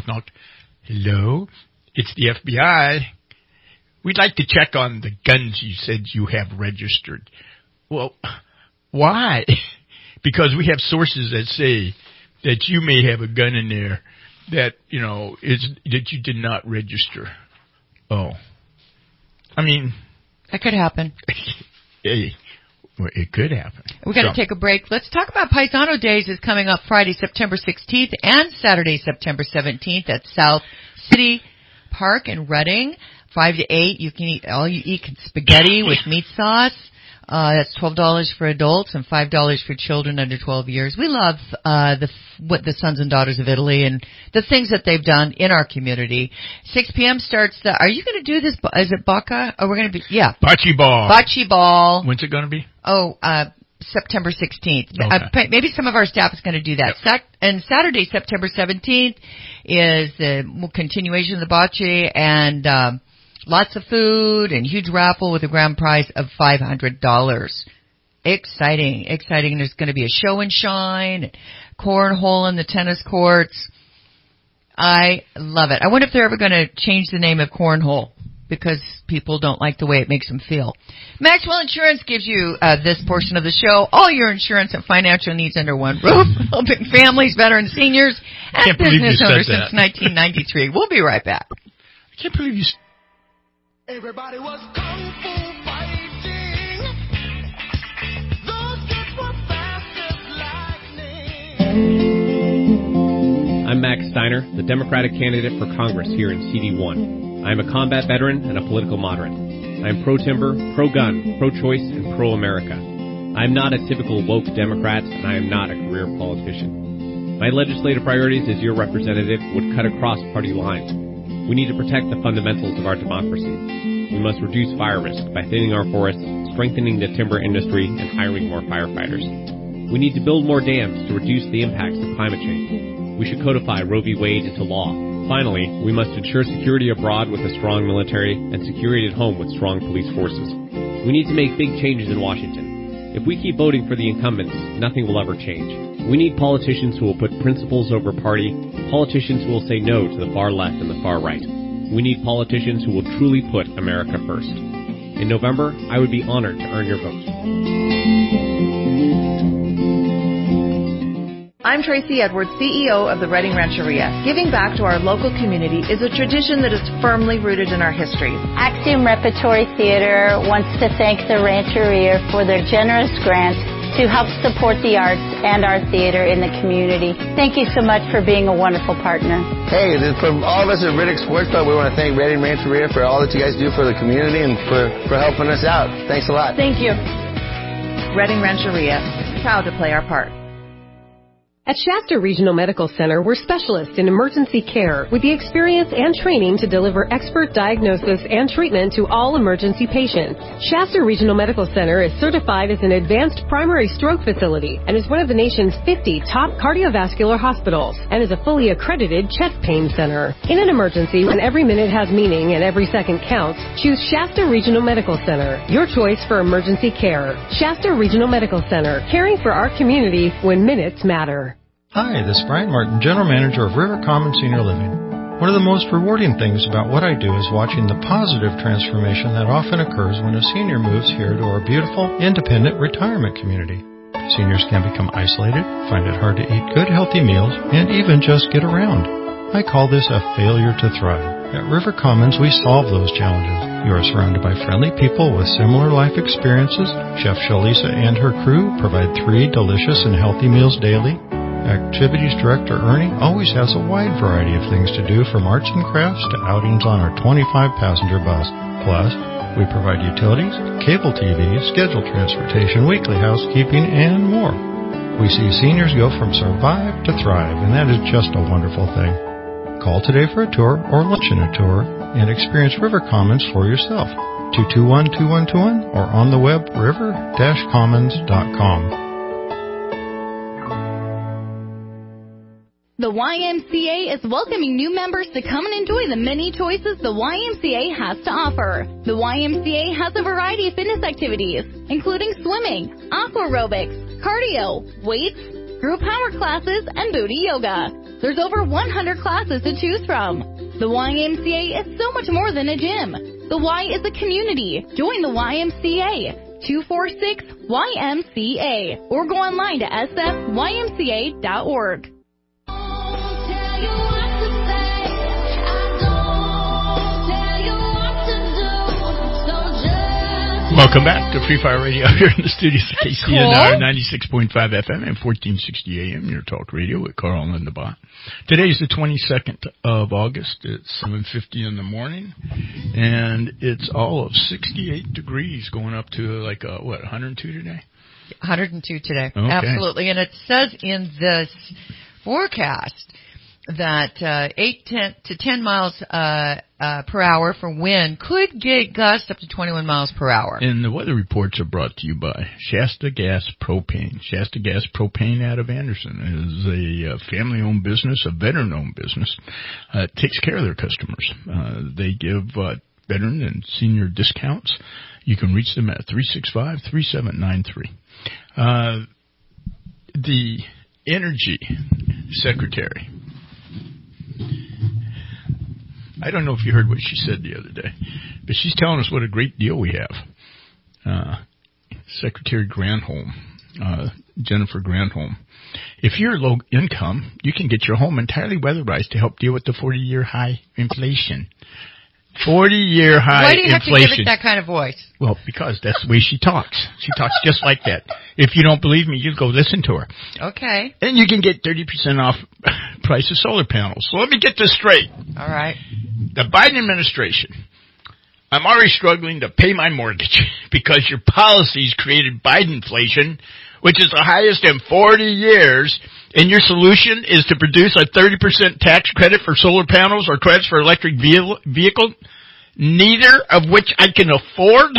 Hello, it's the FBI. We'd like to check on the guns you said you have registered. Well, why? Because we have sources that say that you may have a gun in there that, that you did not register. Oh. I mean. That could happen. Hey, well, it could happen. We're going to take a break. Let's talk about Paisano Days is coming up Friday, September 16th and Saturday, September 17th at South City Park in Reading. 5 to 8, you can eat spaghetti with meat sauce. That's $12 for adults and $5 for children under 12 years. We love the Sons and Daughters of Italy and the things that they've done in our community. 6 p.m. starts the. Are you going to do this? Is it Bacca? Oh, we're going to be Bocce ball. Bocce ball. When's it going to be? Oh, September 16th. Okay. Maybe some of our staff is going to do that. Yep. And Saturday, September 17th, is the continuation of the bocce and. Lots of food and huge raffle with a grand prize of $500. Exciting. There's going to be a show and shine, cornhole in the tennis courts. I love it. I wonder if they're ever going to change the name of cornhole because people don't like the way it makes them feel. Maxwell Insurance gives you this portion of the show, all your insurance and financial needs under one roof, helping families, veterans, seniors, and business owners since 1993. We'll be right back. I can't believe you... Everybody was kung fu fighting. Those kids were fast as lightning. I'm Max Steiner, the Democratic candidate for Congress here in CD1. I am a combat veteran and a political moderate. I am pro-timber, pro-gun, pro-choice, and pro-America. I am not a typical woke Democrat, and I am not a career politician. My legislative priorities as your representative would cut across party lines. We need to protect the fundamentals of our democracy. We must reduce fire risk by thinning our forests, strengthening the timber industry, and hiring more firefighters. We need to build more dams to reduce the impacts of climate change. We should codify Roe v. Wade into law. Finally, we must ensure security abroad with a strong military and security at home with strong police forces. We need to make big changes in Washington. If we keep voting for the incumbents, nothing will ever change. We need politicians who will put principles over party, politicians who will say no to the far left and the far right. We need politicians who will truly put America first. In November, I would be honored to earn your vote. I'm Tracy Edwards, CEO of the Reading Rancheria. Giving back to our local community is a tradition that is firmly rooted in our history. Axiom Repertory Theater wants to thank the Rancheria for their generous grant to help support the arts and our theater in the community. Thank you so much for being a wonderful partner. Hey, from all of us at Riddick Sports Club, we want to thank Reading Rancheria for all that you guys do for the community and for helping us out. Thanks a lot. Thank you. Reading Rancheria, proud to play our part. At Shasta Regional Medical Center, we're specialists in emergency care with the experience and training to deliver expert diagnosis and treatment to all emergency patients. Shasta Regional Medical Center is certified as an advanced primary stroke facility and is one of the nation's 50 top cardiovascular hospitals and is a fully accredited chest pain center. In an emergency, when every minute has meaning and every second counts, choose Shasta Regional Medical Center, your choice for emergency care. Shasta Regional Medical Center, caring for our community when minutes matter. Hi, this is Brian Martin, General Manager of River Common Senior Living. One of the most rewarding things about what I do is watching the positive transformation that often occurs when a senior moves here to our beautiful, independent retirement community. Seniors can become isolated, find it hard to eat good, healthy meals, and even just get around. I call this a failure to thrive. At River Commons, we solve those challenges. You are surrounded by friendly people with similar life experiences. Chef Shalisa and her crew provide 3 delicious and healthy meals daily. Activities Director Ernie always has a wide variety of things to do, from arts and crafts to outings on our 25-passenger bus. Plus, we provide utilities, cable TV, scheduled transportation, weekly housekeeping, and more. We see seniors go from survive to thrive, and that is just a wonderful thing. Call today for a tour or lunch in a tour and experience River Commons for yourself. 221-2121 or on the web river-commons.com. The YMCA is welcoming new members to come and enjoy the many choices the YMCA has to offer. The YMCA has a variety of fitness activities, including swimming, aqua aerobics, cardio, weights, group power classes, and booty yoga. There's over 100 classes to choose from. The YMCA is so much more than a gym. The Y is a community. Join the YMCA. 246-YMCA. Or go online to sfymca.org. Welcome back to Free Fire Radio here in the studios of KCNR 96.5 FM and 1460 AM, your talk radio with Carl and Linda Bott. Today's the 22nd of August. It's 7:50 in the morning, and it's all of 68 degrees, going up to 102 today? 102 today. Okay. Absolutely. And it says in this forecast that 8 to 10 miles per hour for wind could get gusts up to 21 miles per hour. And the weather reports are brought to you by Shasta Gas Propane. Shasta Gas Propane out of Anderson is a family-owned business, a veteran-owned business. It takes care of their customers. They give veteran and senior discounts. You can reach them at 365-3793. The Energy Secretary, I don't know if you heard what she said the other day, but she's telling us what a great deal we have. Secretary Granholm, Jennifer Granholm. If you're low income, you can get your home entirely weatherized to help deal with the 40-year high inflation. 40-year high inflation. Why do you have to give it that kind of voice? Well, because that's the way she talks. She talks just like that. If you don't believe me, you go listen to her. Okay. And you can get 30% off price of solar panels. So let me get this straight. All right. The Biden administration, I'm already struggling to pay my mortgage because your policies created Bidenflation, which is the highest in 40 years, and your solution is to produce a 30% tax credit for solar panels or credits for electric vehicle, neither of which I can afford,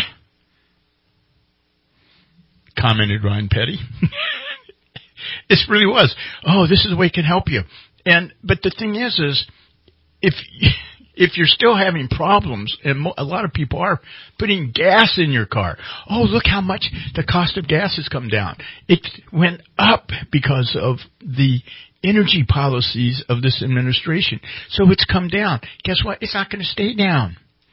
commented Ryan Petty. This really was, this is the way it can help you. But the thing is if you're still having problems, and a lot of people are, putting gas in your car. Oh, look how much the cost of gas has come down. It went up because of the energy policies of this administration. So it's come down. Guess what? It's not going to stay down.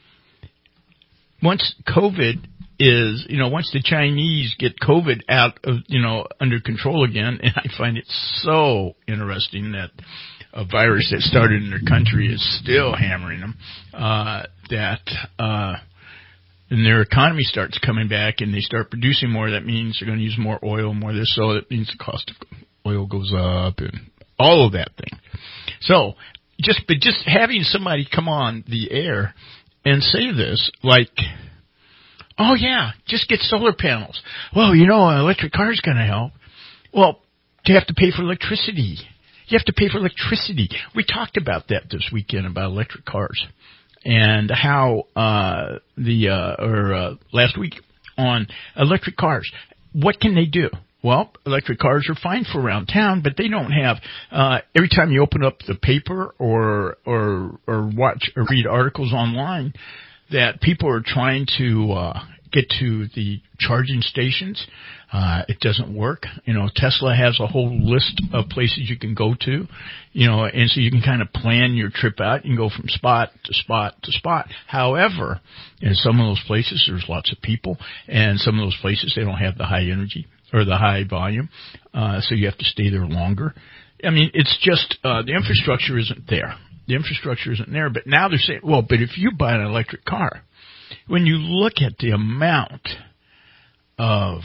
Once COVID once the Chinese get COVID out of, under control again, and I find it so interesting that a virus that started in their country is still hammering them, and their economy starts coming back and they start producing more, that means they're going to use more oil, more of this, so that means the cost of oil goes up and all of that thing. So, just having somebody come on the air and say this, oh yeah, just get solar panels. Well, an electric car is going to help. Well, you have to pay for electricity. You have to pay for electricity. We talked about that this weekend about electric cars and how last week on electric cars. What can they do? Well, electric cars are fine for around town, but they don't have every time you open up the paper or watch or read articles online that people are trying to get to the charging stations. It doesn't work. Tesla has a whole list of places you can go to, and so you can kind of plan your trip out. You can go from spot to spot to spot. However, in some of those places, there's lots of people, and some of those places, they don't have the high energy or the high volume, so you have to stay there longer. I mean, it's just the infrastructure isn't there. The infrastructure isn't there. But now they're saying, well, but if you buy an electric car, when you look at the amount of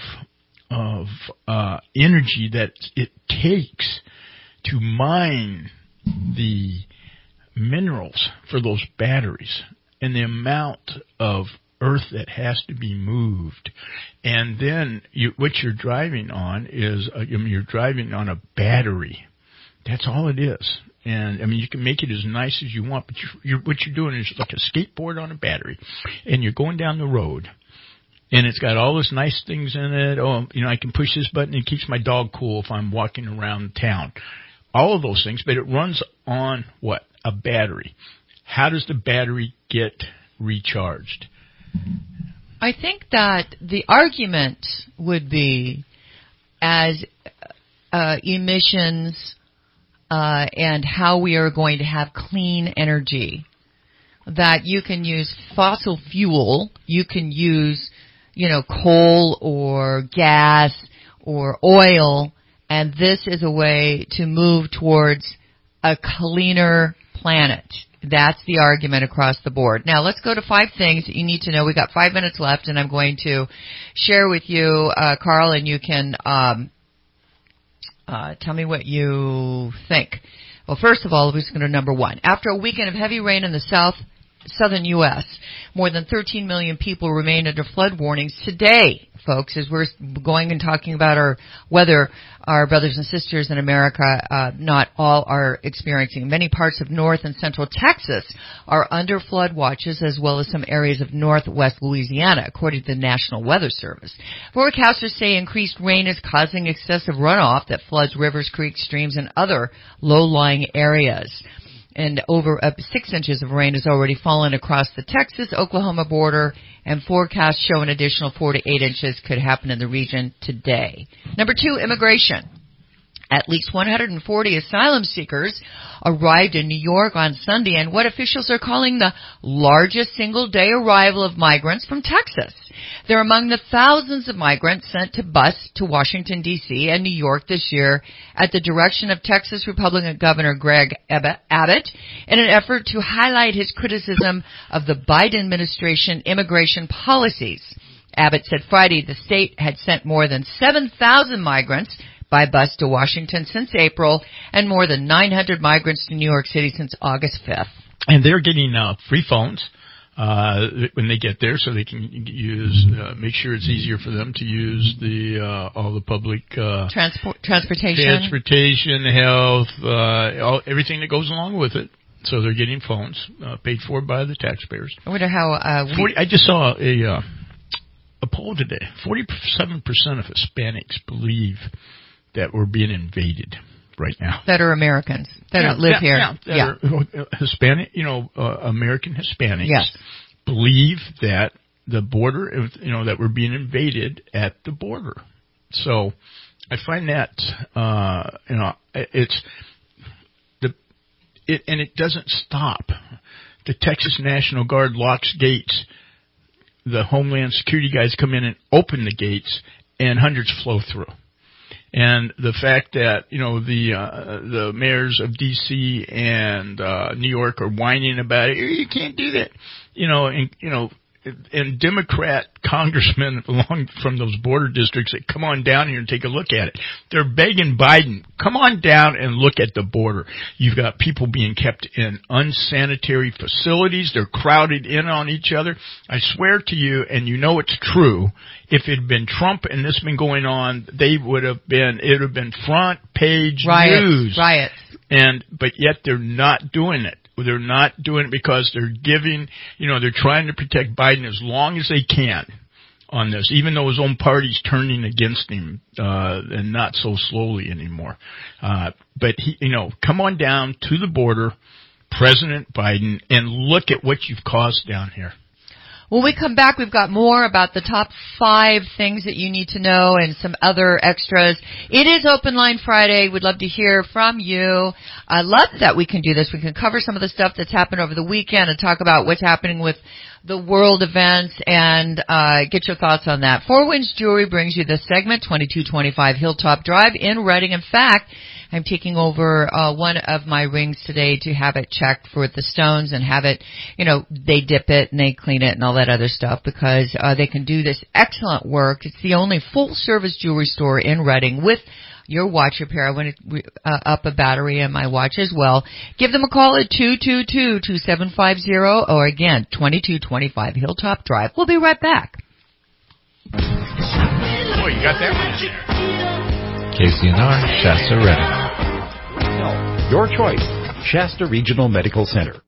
energy that it takes to mine the minerals for those batteries, and the amount of earth that has to be moved, and then what you're driving on is you're driving on a battery. That's all it is. And I mean, you can make it as nice as you want, but what you're doing is like a skateboard on a battery, and you're going down the road, and it's got all those nice things in it. Oh, I can push this button and it keeps my dog cool if I'm walking around town. All of those things, but it runs on what? A battery. How does the battery get recharged? I think that the argument would be as emissions and how we are going to have clean energy, that you can use fossil fuel, you can use, coal or gas or oil, and this is a way to move towards a cleaner planet. That's the argument across the board. Now, let's go to 5 things that you need to know. We've got 5 minutes left, and I'm going to share with you, Carl, and you can tell me what you think. Well, first of all, we're just going to number 1. After a weekend of heavy rain in the southern U.S., more than 13 million people remain under flood warnings today, folks, as we're going and talking about our weather. Our brothers and sisters in America, not all are experiencing. Many parts of north and central Texas are under flood watches, as well as some areas of northwest Louisiana, according to the National Weather Service. Forecasters say increased rain is causing excessive runoff that floods rivers, creeks, streams, and other low-lying areas. And over 6 inches of rain has already fallen across the Texas-Oklahoma border, and forecasts show an additional 4 to 8 inches could happen in the region today. Number 2, immigration. At least 140 asylum seekers arrived in New York on Sunday, and what officials are calling the largest single-day arrival of migrants from Texas. They're among the thousands of migrants sent to bus to Washington, D.C. and New York this year at the direction of Texas Republican Governor Greg Abbott in an effort to highlight his criticism of the Biden administration immigration policies. Abbott said Friday the state had sent more than 7,000 migrants by bus to Washington since April, and more than 900 migrants to New York City since August 5th. And they're getting free phones when they get there, so they can use make sure it's easier for them to use all the public transportation, health, everything that goes along with it. So they're getting phones paid for by the taxpayers. I wonder how. I just saw a poll today. 47% of Hispanics believe that we're being invaded right now. That are Americans that live here. Are Hispanic, American Hispanics believe that the border, that we're being invaded at the border. So I find that, and it doesn't stop. The Texas National Guard locks gates. The Homeland Security guys come in and open the gates, and hundreds flow through. And the fact that, the mayors of D.C. and New York are whining about it, you can't do that. And Democrat congressmen along from those border districts that come on down here and take a look at it. They're begging Biden, come on down and look at the border. You've got people being kept in unsanitary facilities. They're crowded in on each other. I swear to you, and it's true, if it had been Trump and this had been going on, it would have been front page news. Riots. But yet they're not doing it. They're not doing it because they're giving, they're trying to protect Biden as long as they can on this, even though his own party's turning against him, and not so slowly anymore. But come on down to the border, President Biden, and look at what you've caused down here. When we come back, we've got more about the top 5 things that you need to know and some other extras. It is Open Line Friday. We'd love to hear from you. I love that we can do this. We can cover some of the stuff that's happened over the weekend and talk about what's happening with the world events and get your thoughts on that. Four Winds Jewelry brings you this segment, 2225 Hilltop Drive in Reading. In fact, I'm taking over one of my rings today to have it checked for the stones and have it, they dip it and they clean it and all that other stuff because they can do this excellent work. It's the only full-service jewelry store in Reading with your watch repair. I want to up a battery in my watch as well. Give them a call at 222-2750 or again, 2225 Hilltop Drive. We'll be right back. Boy, you got that one in there. KCNR, Shasta, Reading. Your choice, Shasta Regional Medical Center.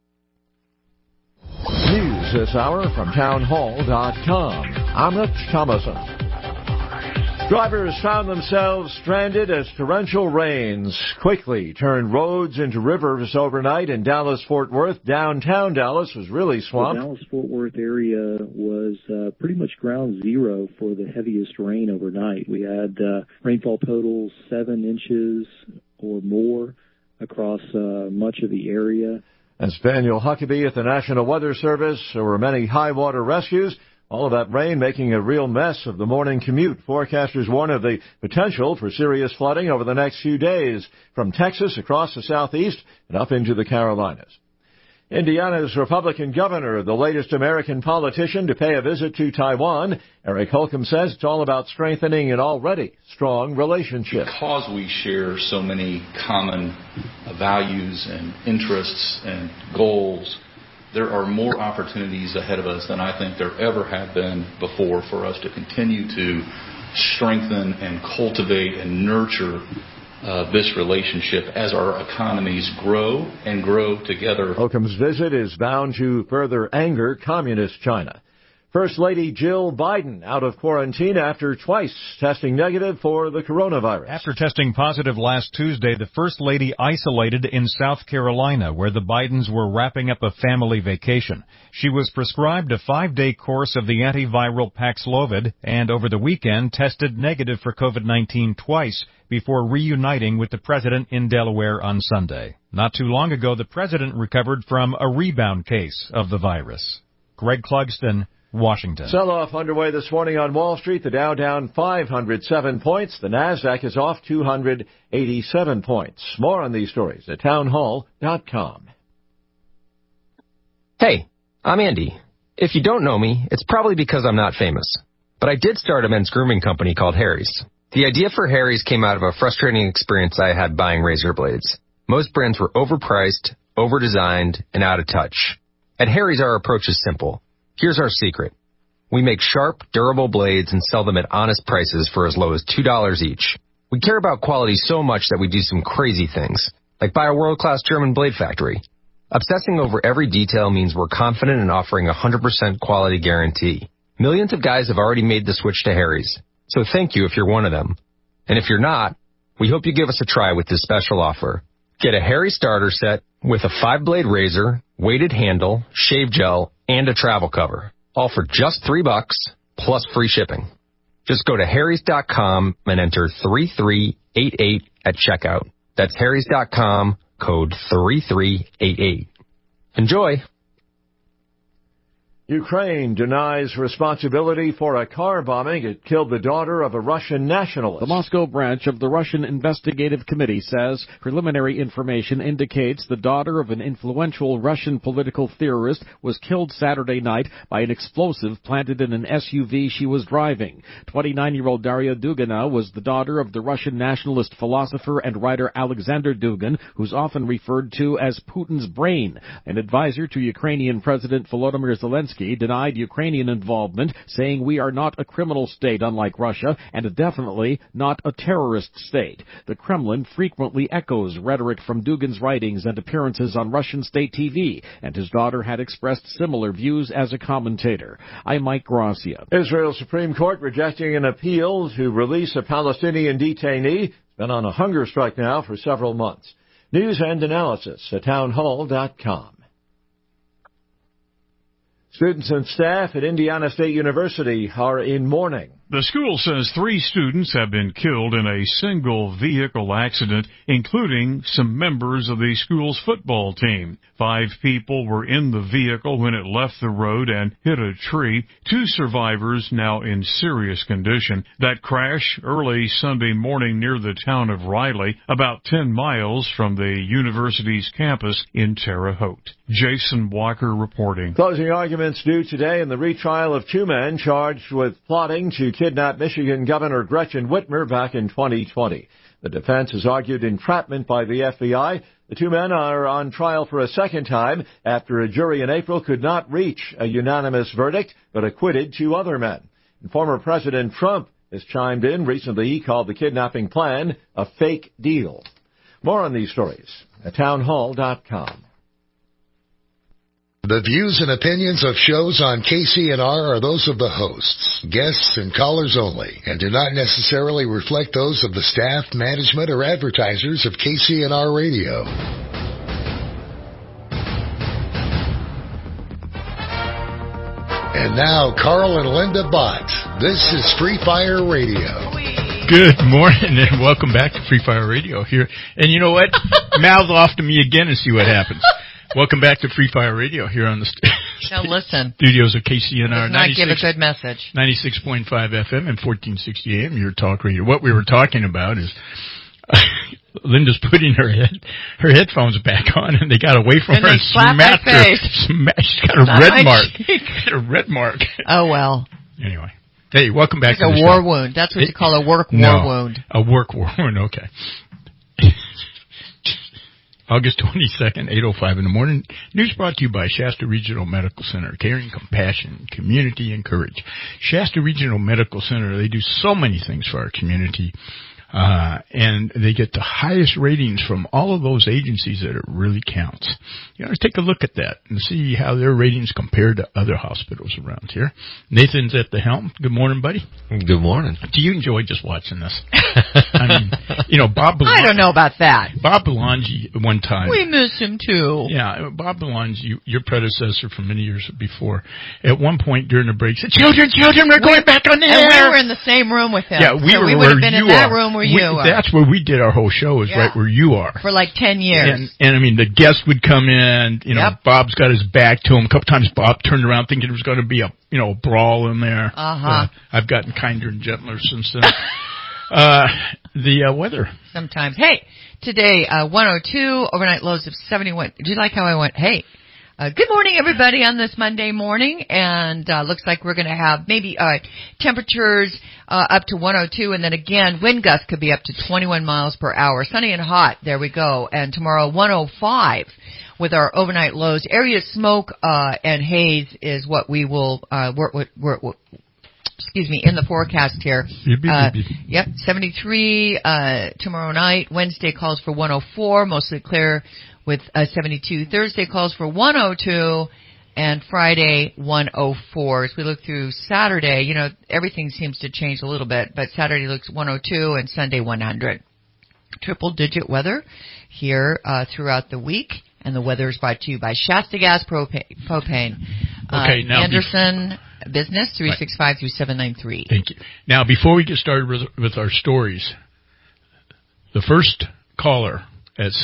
News this hour from townhall.com. I'm Rich Thomason. Drivers found themselves stranded as torrential rains quickly turned roads into rivers overnight in Dallas-Fort Worth. Downtown Dallas was really swamped. The Dallas-Fort Worth area was pretty much ground zero for the heaviest rain overnight. We had rainfall totals 7 inches or more across much of the area. That's Daniel Huckabee at the National Weather Service. There were many high water rescues. All of that rain making a real mess of the morning commute. Forecasters warn of the potential for serious flooding over the next few days from Texas across the southeast and up into the Carolinas. Indiana's Republican governor, the latest American politician to pay a visit to Taiwan. Eric Holcomb says it's all about strengthening an already strong relationship. Because we share so many common values and interests and goals, there are more opportunities ahead of us than I think there ever have been before for us to continue to strengthen and cultivate and nurture this relationship as our economies grow and grow together. Holcomb's visit is bound to further anger Communist China. First Lady Jill Biden out of quarantine after twice testing negative for the coronavirus. After testing positive last Tuesday, the First Lady isolated in South Carolina, where the Bidens were wrapping up a family vacation. She was prescribed a 5-day course of the antiviral Paxlovid and over the weekend tested negative for COVID-19 twice before reuniting with the president in Delaware on Sunday. Not too long ago, the president recovered from a rebound case of the virus. Greg Clugston, Washington. Sell-off underway this morning on Wall Street. The Dow down 507 points. The Nasdaq is off 287 points. More on these stories at townhall.com. Hey, I'm Andy. If you don't know me, it's probably because I'm not famous. But I did start a men's grooming company called Harry's. The idea for Harry's came out of a frustrating experience I had buying razor blades. Most brands were overpriced, overdesigned, and out of touch. At Harry's, our approach is simple. Here's our secret. We make sharp, durable blades and sell them at honest prices for as low as $2 each. We care about quality so much that we do some crazy things, like buy a world-class German blade factory. Obsessing over every detail means we're confident in offering a 100% quality guarantee. Millions of guys have already made the switch to Harry's, so thank you if you're one of them. And if you're not, we hope you give us a try with this special offer. Get a Harry's starter set with a 5-blade razor, weighted handle, shave gel, and a travel cover, all for just $3 plus free shipping. Just go to harrys.com and enter 3388 at checkout. That's harrys.com, code 3388. Enjoy. Ukraine denies responsibility for a car bombing. It killed the daughter of a Russian nationalist. The Moscow branch of the Russian Investigative Committee says preliminary information indicates the daughter of an influential Russian political theorist was killed Saturday night by an explosive planted in an SUV she was driving. 29-year-old Daria Dugina was the daughter of the Russian nationalist philosopher and writer Alexander Dugin, who's often referred to as Putin's brain. An advisor to Ukrainian President Volodymyr Zelensky denied Ukrainian involvement, saying we are not a criminal state unlike Russia and definitely not a terrorist state. The Kremlin frequently echoes rhetoric from Dugin's writings and appearances on Russian state TV, and his daughter had expressed similar views as a commentator. I'm Mike Gracia. Israel's Supreme Court rejecting an appeal to release a Palestinian detainee. It's been on a hunger strike now for several months. News and analysis at townhall.com. Students and staff at Indiana State University are in mourning. The school says 3 students have been killed in a single vehicle accident, including some members of the school's football team. 5 people were in the vehicle when it left the road and hit a tree. 2 survivors now in serious condition. That crash early Sunday morning near the town of Riley, about 10 miles from the university's campus in Terre Haute. Jason Walker reporting. Closing arguments due today in the retrial of 2 men charged with plotting to kidnap Michigan Governor Gretchen Whitmer back in 2020. The defense has argued entrapment by the FBI. The 2 men are on trial for a second time after a jury in April could not reach a unanimous verdict but acquitted 2 other men. And former President Trump has chimed in. Recently, he called the kidnapping plan a fake deal. More on these stories at townhall.com. The views and opinions of shows on KCNR are those of the hosts, guests, and callers only, and do not necessarily reflect those of the staff, management, or advertisers of KCNR Radio. And now, Carl and Linda Bott. This is Free Fire Radio. Good morning and welcome back to Free Fire Radio here. And you know what? Mouth off to me again and see what happens. Welcome back to Free Fire Radio here on the now listen. Studios of KCNR. Not give a good message. 96.5 FM and 1460 AM, your talk radio. What we were talking about is Linda's putting her headphones back on, and they got away from her and smacked her. She's got a red mark. Got a red mark. Oh, well. Anyway. Hey, welcome back to the show. A war wound. That's what you call a war wound. A work war wound, okay. August 22nd, 8:05 in the morning. News brought to you by Shasta Regional Medical Center. Caring, compassion, community, and courage. Shasta Regional Medical Center, they do so many things for our community. And they get the highest ratings from all of those agencies that it really counts. You know, take a look at that and see how their ratings compare to other hospitals around here. Nathan's at the helm. Good morning, buddy. Good morning. Do you enjoy just watching this? I mean, you know, Bob Belangi. I don't know about that. Bob Belangi, one time. We miss him, too. Yeah, Bob Belangi, your predecessor from many years before, at one point during the break said, Children, we're going back on the air. And we were in the same room with him. Yeah, we would have been in that room where you are. That's where we did our whole show, is right where you are. For like 10 years. And I mean, the guest would come in, you know, Bob's got his back to him. A couple times Bob turned around thinking there was going to be a brawl in there. I've gotten kinder and gentler since then. The weather. Sometimes. Hey, today, 102, overnight lows of 71. Did you like how I went, hey? Good morning, everybody, on this Monday morning, and looks like we're going to have maybe temperatures up to 102, and then again, wind gusts could be up to 21 miles per hour. Sunny and hot, there we go. And tomorrow, 105 with our overnight lows. Area smoke and haze is what we will in the forecast here. 73 tomorrow night. Wednesday calls for 104, mostly clear with 72. Thursday calls for 102, and Friday 104. As we look through Saturday, you know, everything seems to change a little bit, but Saturday looks 102 and Sunday 100. Triple-digit weather here throughout the week, and the weather is brought to you by Shasta Gas Propane. Okay, now Anderson Business 365 through 793. Thank you. Now, before we get started with our stories, the first caller at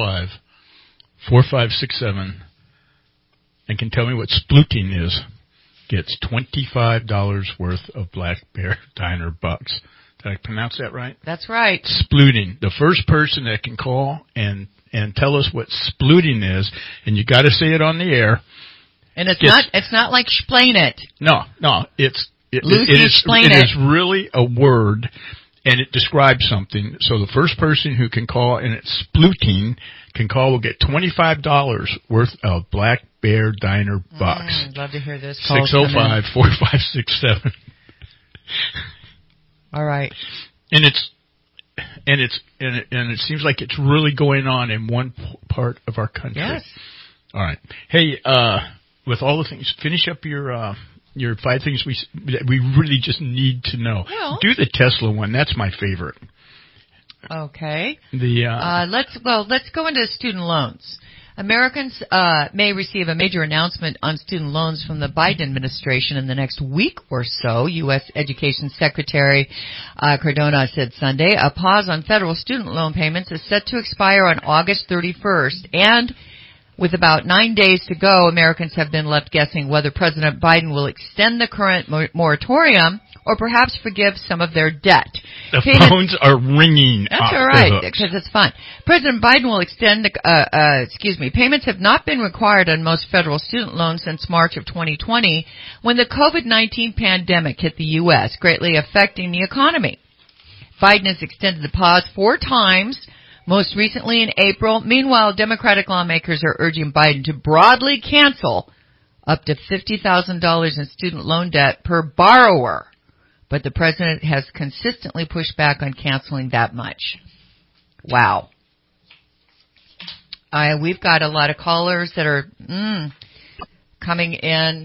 605-4567 and can tell me what splooting is gets $25 worth of Black Bear Diner bucks. Did I pronounce that right? That's right. Splooting. The first person that can call and tell us what splooting is, and you got to say it on the air. And it's not like explain it. No, it is really a word, and it describes something. So the first person who can call, and it's splooting, can call, will get $25 worth of Black Bear Diner bucks. I'd love to hear this. 605-4567. All right. And it seems like it's really going on in one part of our country. Yes. All right. Hey, with all the things, finish up your 5 things that we really just need to know. Well, do the Tesla one. That's my favorite. Okay. The let's go into student loans. Americans may receive a major announcement on student loans from the Biden administration in the next week or so, U.S. Education Secretary Cardona said Sunday. A pause on federal student loan payments is set to expire on August 31st, and with about 9 days to go, Americans have been left guessing whether President Biden will extend the current moratorium or perhaps forgive some of their debt. The phones are ringing. That's off all right, the hooks. because it's fun. President Biden will extend payments have not been required on most federal student loans since March of 2020, when the COVID-19 pandemic hit the U.S., greatly affecting the economy. Biden has extended the pause 4 times, most recently in April. Meanwhile, Democratic lawmakers are urging Biden to broadly cancel up to $50,000 in student loan debt per borrower. But the president has consistently pushed back on canceling that much. Wow. We've got a lot of callers that are coming in.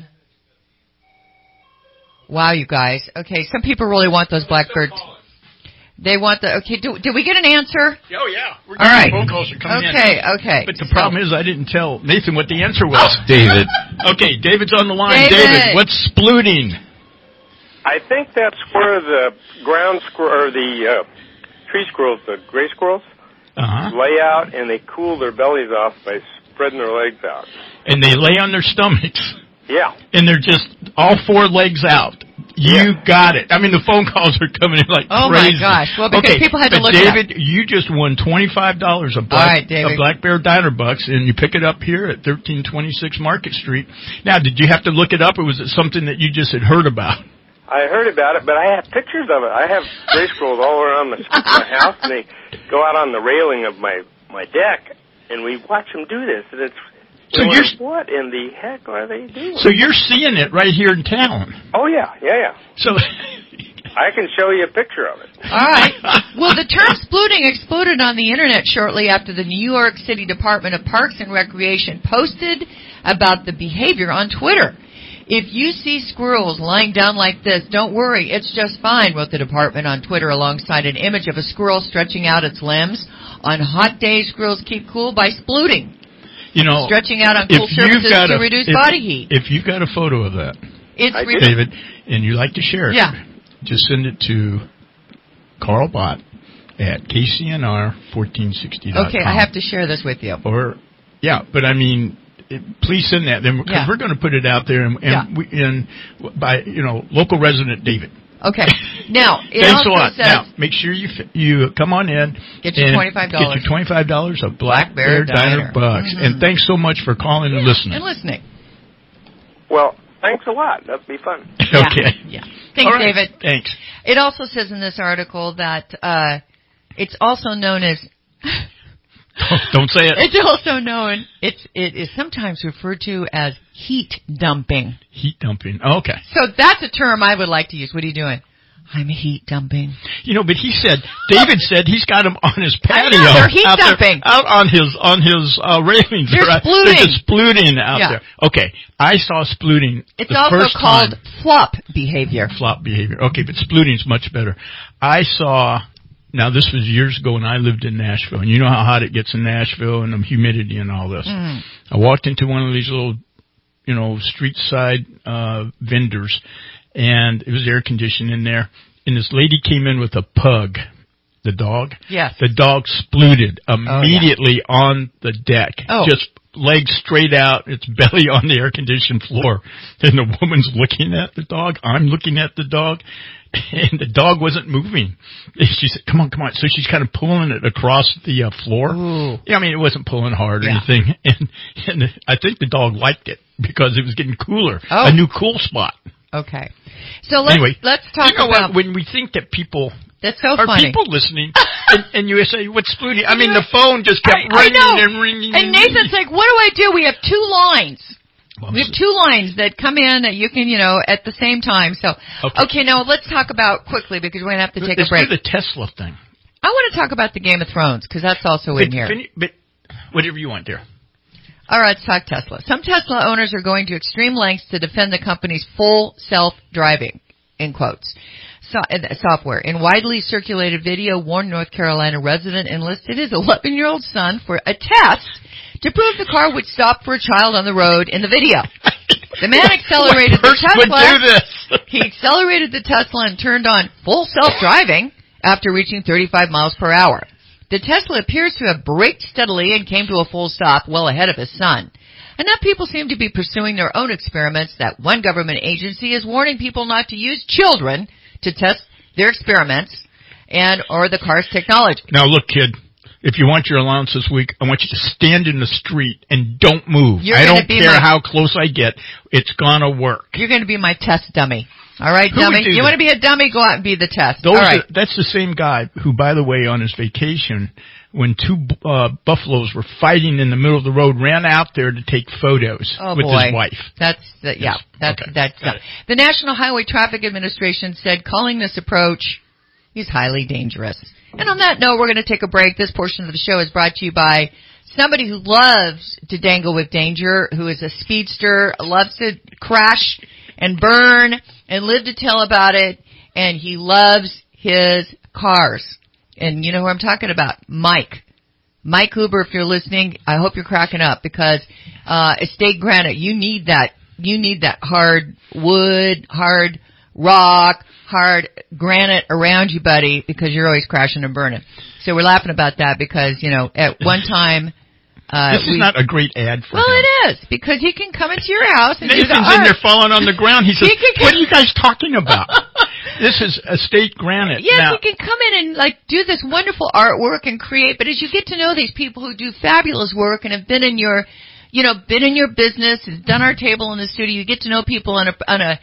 Wow, you guys. Okay, some people really want those Blackbird. They want the, okay, did we get an answer? Oh, yeah. We're All right. phone calls are coming in. Okay. But the problem is I didn't tell Nathan what the answer was. David. Okay, David's on the line. David, what's splooting? I think that's where the ground squirrel, or the tree squirrels, the gray squirrels, lay out and they cool their bellies off by spreading their legs out. And they lay on their stomachs. Yeah. And they're just all 4 legs out. You got it. I mean, the phone calls are coming in like my crazy. gosh. Well, because people had to look David, you just won $25 of Black Bear Diner Bucks, and you pick it up here at 1326 Market Street. Now, did you have to look it up, or was it something that you just had heard about? I heard about it, but I have pictures of it. I have gray squirrels all around my house, and they go out on the railing of my deck, and we watch them do this, and it's... So what in the heck are they doing? So you're seeing it right here in town. Oh, yeah. So I can show you a picture of it. All right. Well, the term splooting exploded on the Internet shortly after the New York City Department of Parks and Recreation posted about the behavior on Twitter. If you see squirrels lying down like this, don't worry, it's just fine, wrote the department on Twitter alongside an image of a squirrel stretching out its limbs. On hot days, squirrels keep cool by splooting. Stretching out on cool surfaces to reduce body heat. If you've got a photo of that, David, and you like to share it, just send it to Carl Bott at KCNR1460.com. Okay, I have to share this with you. But I mean, please send that, because we're going to put it out there, by local resident David. Okay. Now, thanks a lot. Now, make sure you come on in. Get your $25. Get your $25 of Black Bear Diner Bucks. Mm-hmm. And thanks so much for calling and listening. Well, thanks a lot. That'd be fun. Okay. Yeah. Thanks, David. Thanks. It also says in this article that it's also known as... Don't say it. It's also known, it is sometimes referred to as heat dumping. Heat dumping. Oh, okay. So that's a term I would like to use. What are you doing? I'm heat dumping. But David said he's got them on his patio. They're heat dumping. Out on his railings. They're splooting. They're just splooting out there. Okay. I saw splooting. It's also called flop behavior. Flop behavior. Okay, but splooting's much better. I saw... Now, this was years ago when I lived in Nashville, and you know how hot it gets in Nashville and the humidity and all this. I walked into one of these little, street side vendors, and it was air conditioned in there, and this lady came in with a pug, the dog. Yes. The dog splooted immediately on the deck, just legs straight out, its belly on the air-conditioned floor, and the woman's looking at the dog. I'm looking at the dog. And the dog wasn't moving. She said, come on. So she's kind of pulling it across the floor. Ooh. Yeah, I mean, it wasn't pulling hard or anything. And I think the dog liked it because it was getting cooler. A new cool spot. Okay. So let's talk about... when we think that people... That's so funny. Are people listening? and you say, what's splooting? I mean, the phone just kept ringing and ringing. And Nathan's like, what do I do? We have 2 lines. We have 2 lines that come in that you can, at the same time. So, okay, now let's talk about quickly because we're going to have to take a break. Let's do the Tesla thing. I want to talk about the Game of Thrones because that's also in here. But whatever you want, dear. All right, let's talk Tesla. Some Tesla owners are going to extreme lengths to defend the company's full self-driving, in quotes, software. In widely circulated video, Warren, North Carolina resident enlisted his 11-year-old son for a test to prove the car would stop for a child on the road in the video. The man accelerated the Tesla. He accelerated the Tesla and turned on full self-driving after reaching 35 miles per hour. The Tesla appears to have braked steadily and came to a full stop well ahead of his son. Enough people seem to be pursuing their own experiments that one government agency is warning people not to use children to test their experiments and or the car's technology. Now look, kid. If you want your allowance this week, I want you to stand in the street and don't move. I don't care how close I get. It's going to work. You're going to be my test dummy. All right, dummy? You want to be a dummy? Go out and be the test. That's the same guy who, by the way, on his vacation, when two buffaloes were fighting in the middle of the road, ran out there to take photos with his wife. That's the National Highway Traffic Administration said calling this approach is highly dangerous. And on that note, we're going to take a break. This portion of the show is brought to you by somebody who loves to dangle with danger, who is a speedster, loves to crash and burn and live to tell about it, and he loves his cars. And you know who I'm talking about? Mike Huber, if you're listening, I hope you're cracking up because Estate Granite, you need that hard wood, hard rock, hard granite around you, buddy, because you're always crashing and burning. So we're laughing about that because, you know, at one time... this is not a great ad for him. Well, it is, because he can come into your house and Nathan's do the art. in there falling on the ground. He says, what are you guys talking about? This is Estate Granite. Yes, now, he can come in and, like, do this wonderful artwork and create, but as you get to know these people who do fabulous work and have been in your... been in your business and done our table in the studio. You get to know people on a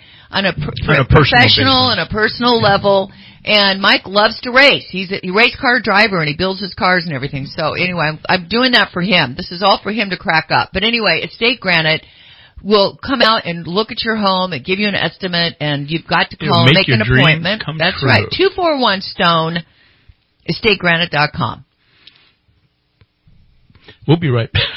professional and a personal level. And Mike loves to race. He's a race car driver and he builds his cars and everything. So anyway, I'm doing that for him. This is all for him to crack up. But anyway, Estate Granite will come out and look at your home and give you an estimate, and you've got to call and make an appointment. That's true. Right. 241 Stone, EstateGranite.com. We'll be right back.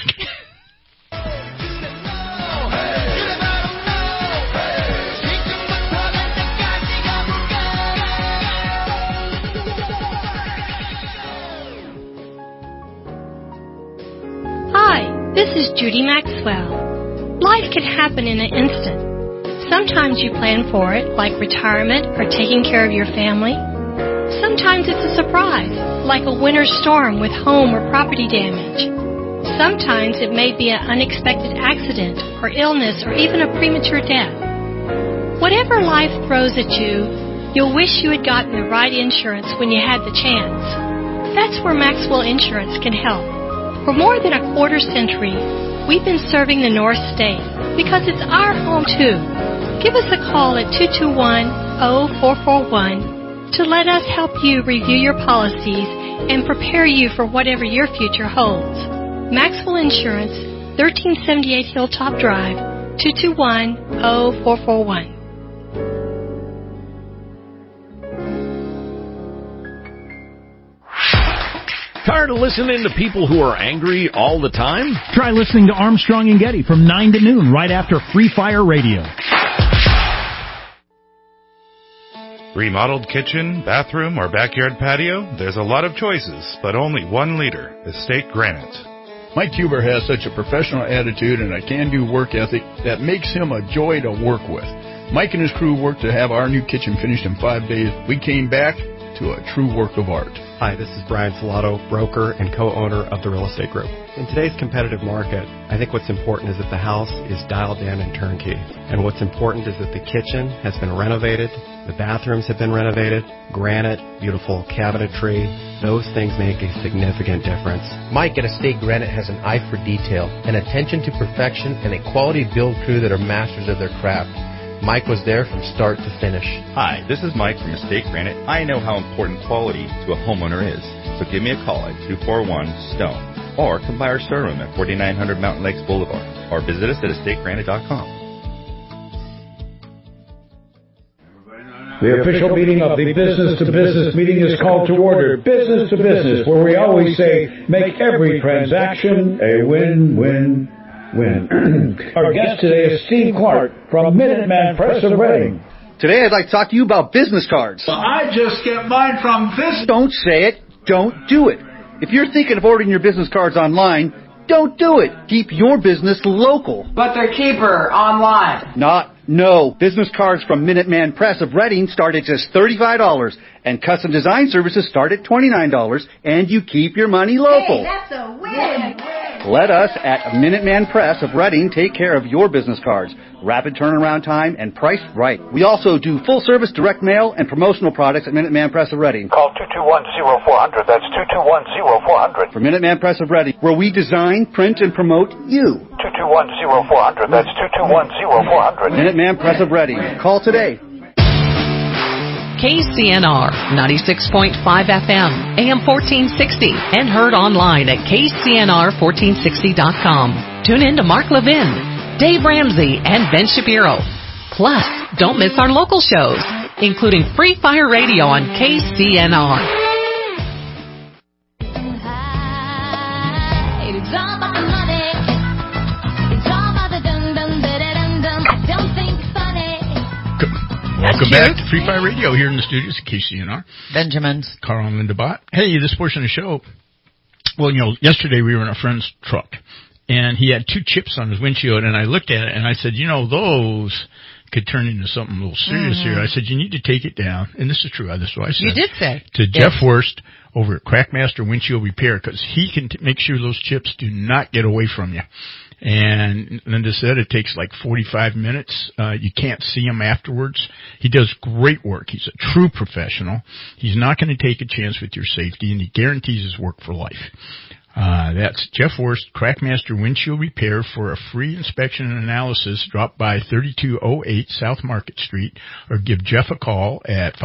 Hi, this is Judy Maxwell. Life can happen in an instant. Sometimes you plan for it, like retirement or taking care of your family. Sometimes it's a surprise, like a winter storm with home or property damage. Sometimes it may be an unexpected accident or illness or even a premature death. Whatever life throws at you, you'll wish you had gotten the right insurance when you had the chance. That's where Maxwell Insurance can help. For more than a quarter century, we've been serving the North State because it's our home too. Give us a call at 221-0441 to let us help you review your policies and prepare you for whatever your future holds. Maxwell Insurance, 1378 Hilltop Drive, 221-0441. Tired of listening to people who are angry all the time? Try listening to Armstrong and Getty from 9 to noon right after Free Fire Radio. Remodeled kitchen, bathroom, or backyard patio? There's a lot of choices, but only one leader, Estate Granite. Mike Huber has such a professional attitude and a can-do work ethic that makes him a joy to work with. Mike and his crew worked to have our new kitchen finished in 5 days. We came back to a true work of art. Hi, this is Brian Filato, broker and co-owner of the Real Estate Group. In today's competitive market, I think what's important is that the house is dialed in and turnkey. And what's important is that the kitchen has been renovated, the bathrooms have been renovated, granite, beautiful cabinetry. Those things make a significant difference. Mike at Estate Granite has an eye for detail, an attention to perfection, and a quality build crew that are masters of their craft. Mike was there from start to finish. Hi, this is Mike from Estate Granite. I know how important quality to a homeowner is. So give me a call at 241-STONE or come by our showroom at 4900 Mountain Lakes Boulevard or visit us at estategranite.com. The official meeting of the Business to Business meeting is called to order. Business to Business, where we always say, make every transaction a win-win-win. Our guest today is Steve Clark from Minuteman Press of Reading. Today I'd like to talk to you about business cards. Well, I just get mine from this. Don't say it. Don't do it. If you're thinking of ordering your business cards online, Don't do it. Keep your business local. But they're cheaper online. No. Business cards from Minuteman Press of Reading start at just $35, and custom design services start at $29, and you keep your money local. Hey, that's a win. Let us at Minuteman Press of Reading take care of your business cards. Rapid turnaround time and priced right. We also do full-service direct mail and promotional products at Minuteman Press of Reading. Call 221-0400. That's 221-0400. For Minuteman Press of Reading, where we design, print, and promote you. 221-0400. That's 221-0400. Minuteman Press of Reading. Call today. KCNR 96.5 FM, AM 1460, and heard online at KCNR1460.com. Tune in to Mark Levin, Dave Ramsey, and Ben Shapiro. Plus, don't miss our local shows, including Free Fire Radio on KCNR. Welcome back to Free Fire Radio here in the studios at KCNR. Benjamin's. Carl and Linda Bott. Hey, this portion of the show, well, yesterday we were in a friend's truck, and he had 2 chips on his windshield, and I looked at it, and I said, those could turn into something a little serious here. I said, you need to take it down, and this is true. This is what I said. You did say. To Jeff Worst over at Crackmaster Windshield Repair, because he can make sure those chips do not get away from you. And Linda said it takes like 45 minutes. You can't see him afterwards. He does great work. He's a true professional. He's not going to take a chance with your safety, and he guarantees his work for life. That's Jeff Worst, Crackmaster Windshield Repair. For a free inspection and analysis, drop by 3208 South Market Street or give Jeff a call at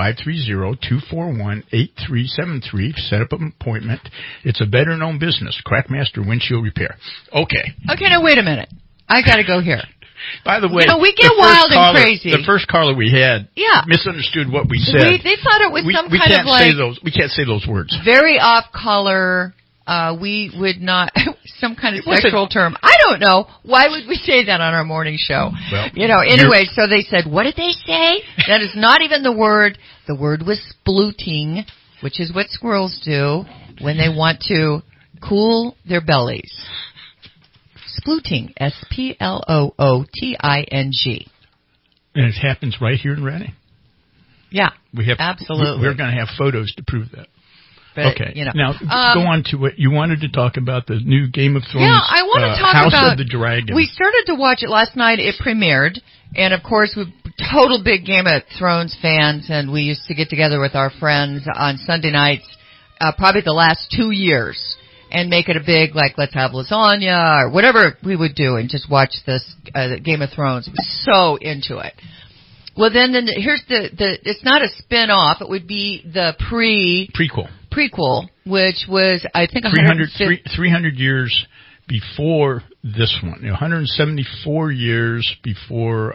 530-241-8373. Set up an appointment. It's a better-known business, Crackmaster Windshield Repair. Okay, now wait a minute. I got to go here. By the way, we get wild and crazy. The first caller we had misunderstood what we said. They thought it was we can't say those. We can't say those words. Very off-color. We would not, some kind of sexual term. I don't know. Why would we say that on our morning show? Well, anyway, so they said, what did they say? That is not even the word. The word was splooting, which is what squirrels do when they want to cool their bellies. Splooting. S-P-L-O-O-T-I-N-G. And it happens right here in Reading. Yeah, absolutely. We're going to have photos to prove that. But, okay. Now, go on to what you wanted to talk about, the new Game of Thrones. Yeah, I want to talk House about of the Dragon. We started to watch it last night. It premiered. And, of course, we're total big Game of Thrones fans. And we used to get together with our friends on Sunday nights, probably the last 2 years, and make it a big, like, let's have lasagna or whatever we would do and just watch this Game of Thrones. So into it. Well, then here's it's not a spin-off. It would be the prequel, which was, I think, 300 years before this one. 174 years before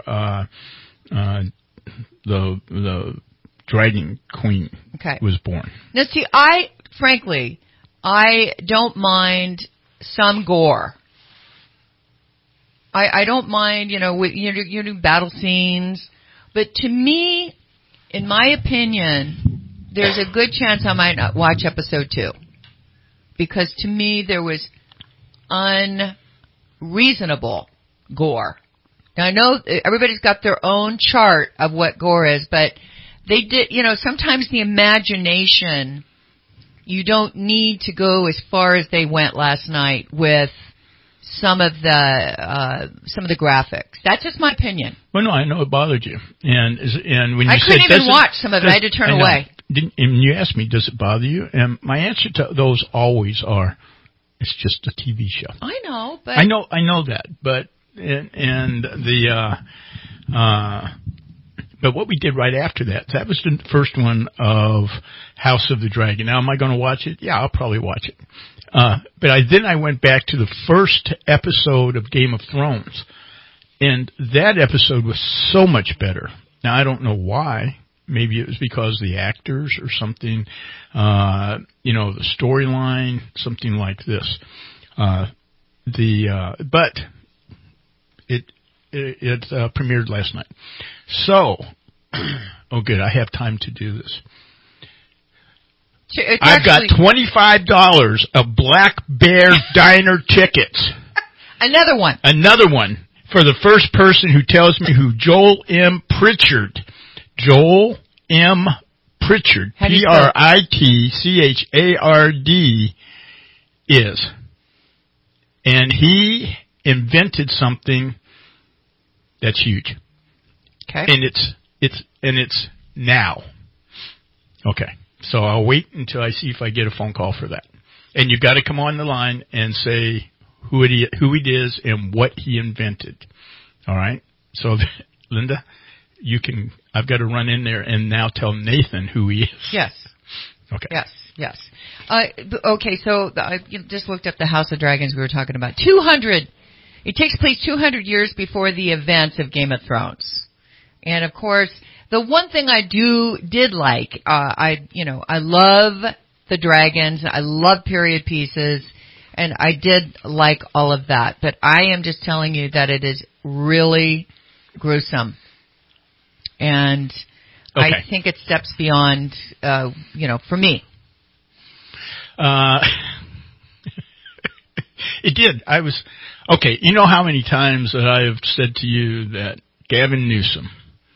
the Dragon Queen was born. Now, see, frankly, I don't mind some gore. I don't mind, you do battle scenes. But to me, in my opinion, there's a good chance I might not watch episode 2. Because to me, there was unreasonable gore. Now, I know everybody's got their own chart of what gore is, but they did, sometimes the imagination, you don't need to go as far as they went last night with some of the graphics. That's just my opinion. Well, no, I know it bothered you, and when you I couldn't even watch some of it. I had to turn away. And you asked me, does it bother you? And my answer to those always are, it's just a TV show. I know, but I know that, but but what we did right after that was the first one of House of the Dragon. Now, am I going to watch it? Yeah, I'll probably watch it. But I went back to the first episode of Game of Thrones, and that episode was so much better. Now, I don't know why. Maybe it was because the actors or something, the storyline, something like this. But it premiered last night. So, oh good, I have time to do this. I've got $25 of Black Bear Diner tickets. Another one for the first person who tells me who Joel M. Pritchard. Joel M. Pritchard, Pritchard is. And he invented something that's huge. Okay. And it's now. Okay. So I'll wait until I see if I get a phone call for that. And you've got to come on the line and say who it is and what he invented. All right? So, Linda, I've got to run in there and now tell Nathan who he is. Yes. Okay. Yes. Okay, so I just looked up the House of Dragons we were talking about. 200. It takes place 200 years before the events of Game of Thrones. And, of course, the one thing I did like, I love the dragons. I love period pieces. And I did like all of that. But I am just telling you that it is really gruesome. And okay. I think it steps beyond, for me. It did. Okay, you know how many times that I have said to you that Gavin Newsom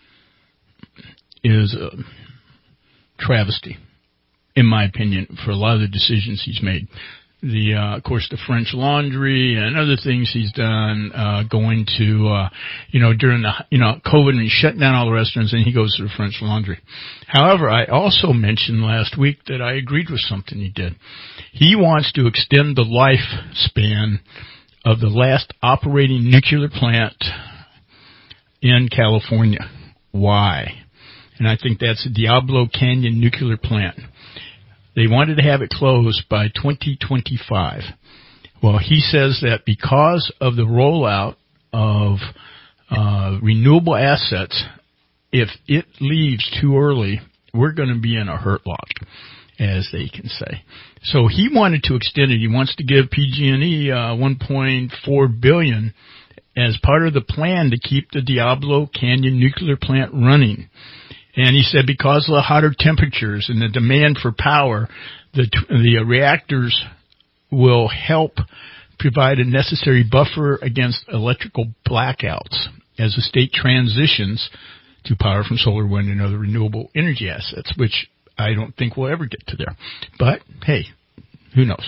is a travesty, in my opinion, for a lot of the decisions he's made. Of course, the French Laundry and other things he's done, going to, during the, COVID and he's shutting down all the restaurants and he goes to the French Laundry. However, I also mentioned last week that I agreed with something he did. He wants to extend the lifespan of the last operating nuclear plant in California. Why? And I think that's the Diablo Canyon nuclear plant. They wanted to have it closed by 2025. Well, he says that because of the rollout of renewable assets, if it leaves too early, we're going to be in a hurt lock, as they can say. So he wanted to extend it. He wants to give PG&E $1.4 billion as part of the plan to keep the Diablo Canyon nuclear plant running. And he said because of the hotter temperatures and the demand for power, the reactors will help provide a necessary buffer against electrical blackouts as the state transitions to power from solar, wind, and other renewable energy assets, which I don't think we'll ever get to there. But, hey, who knows?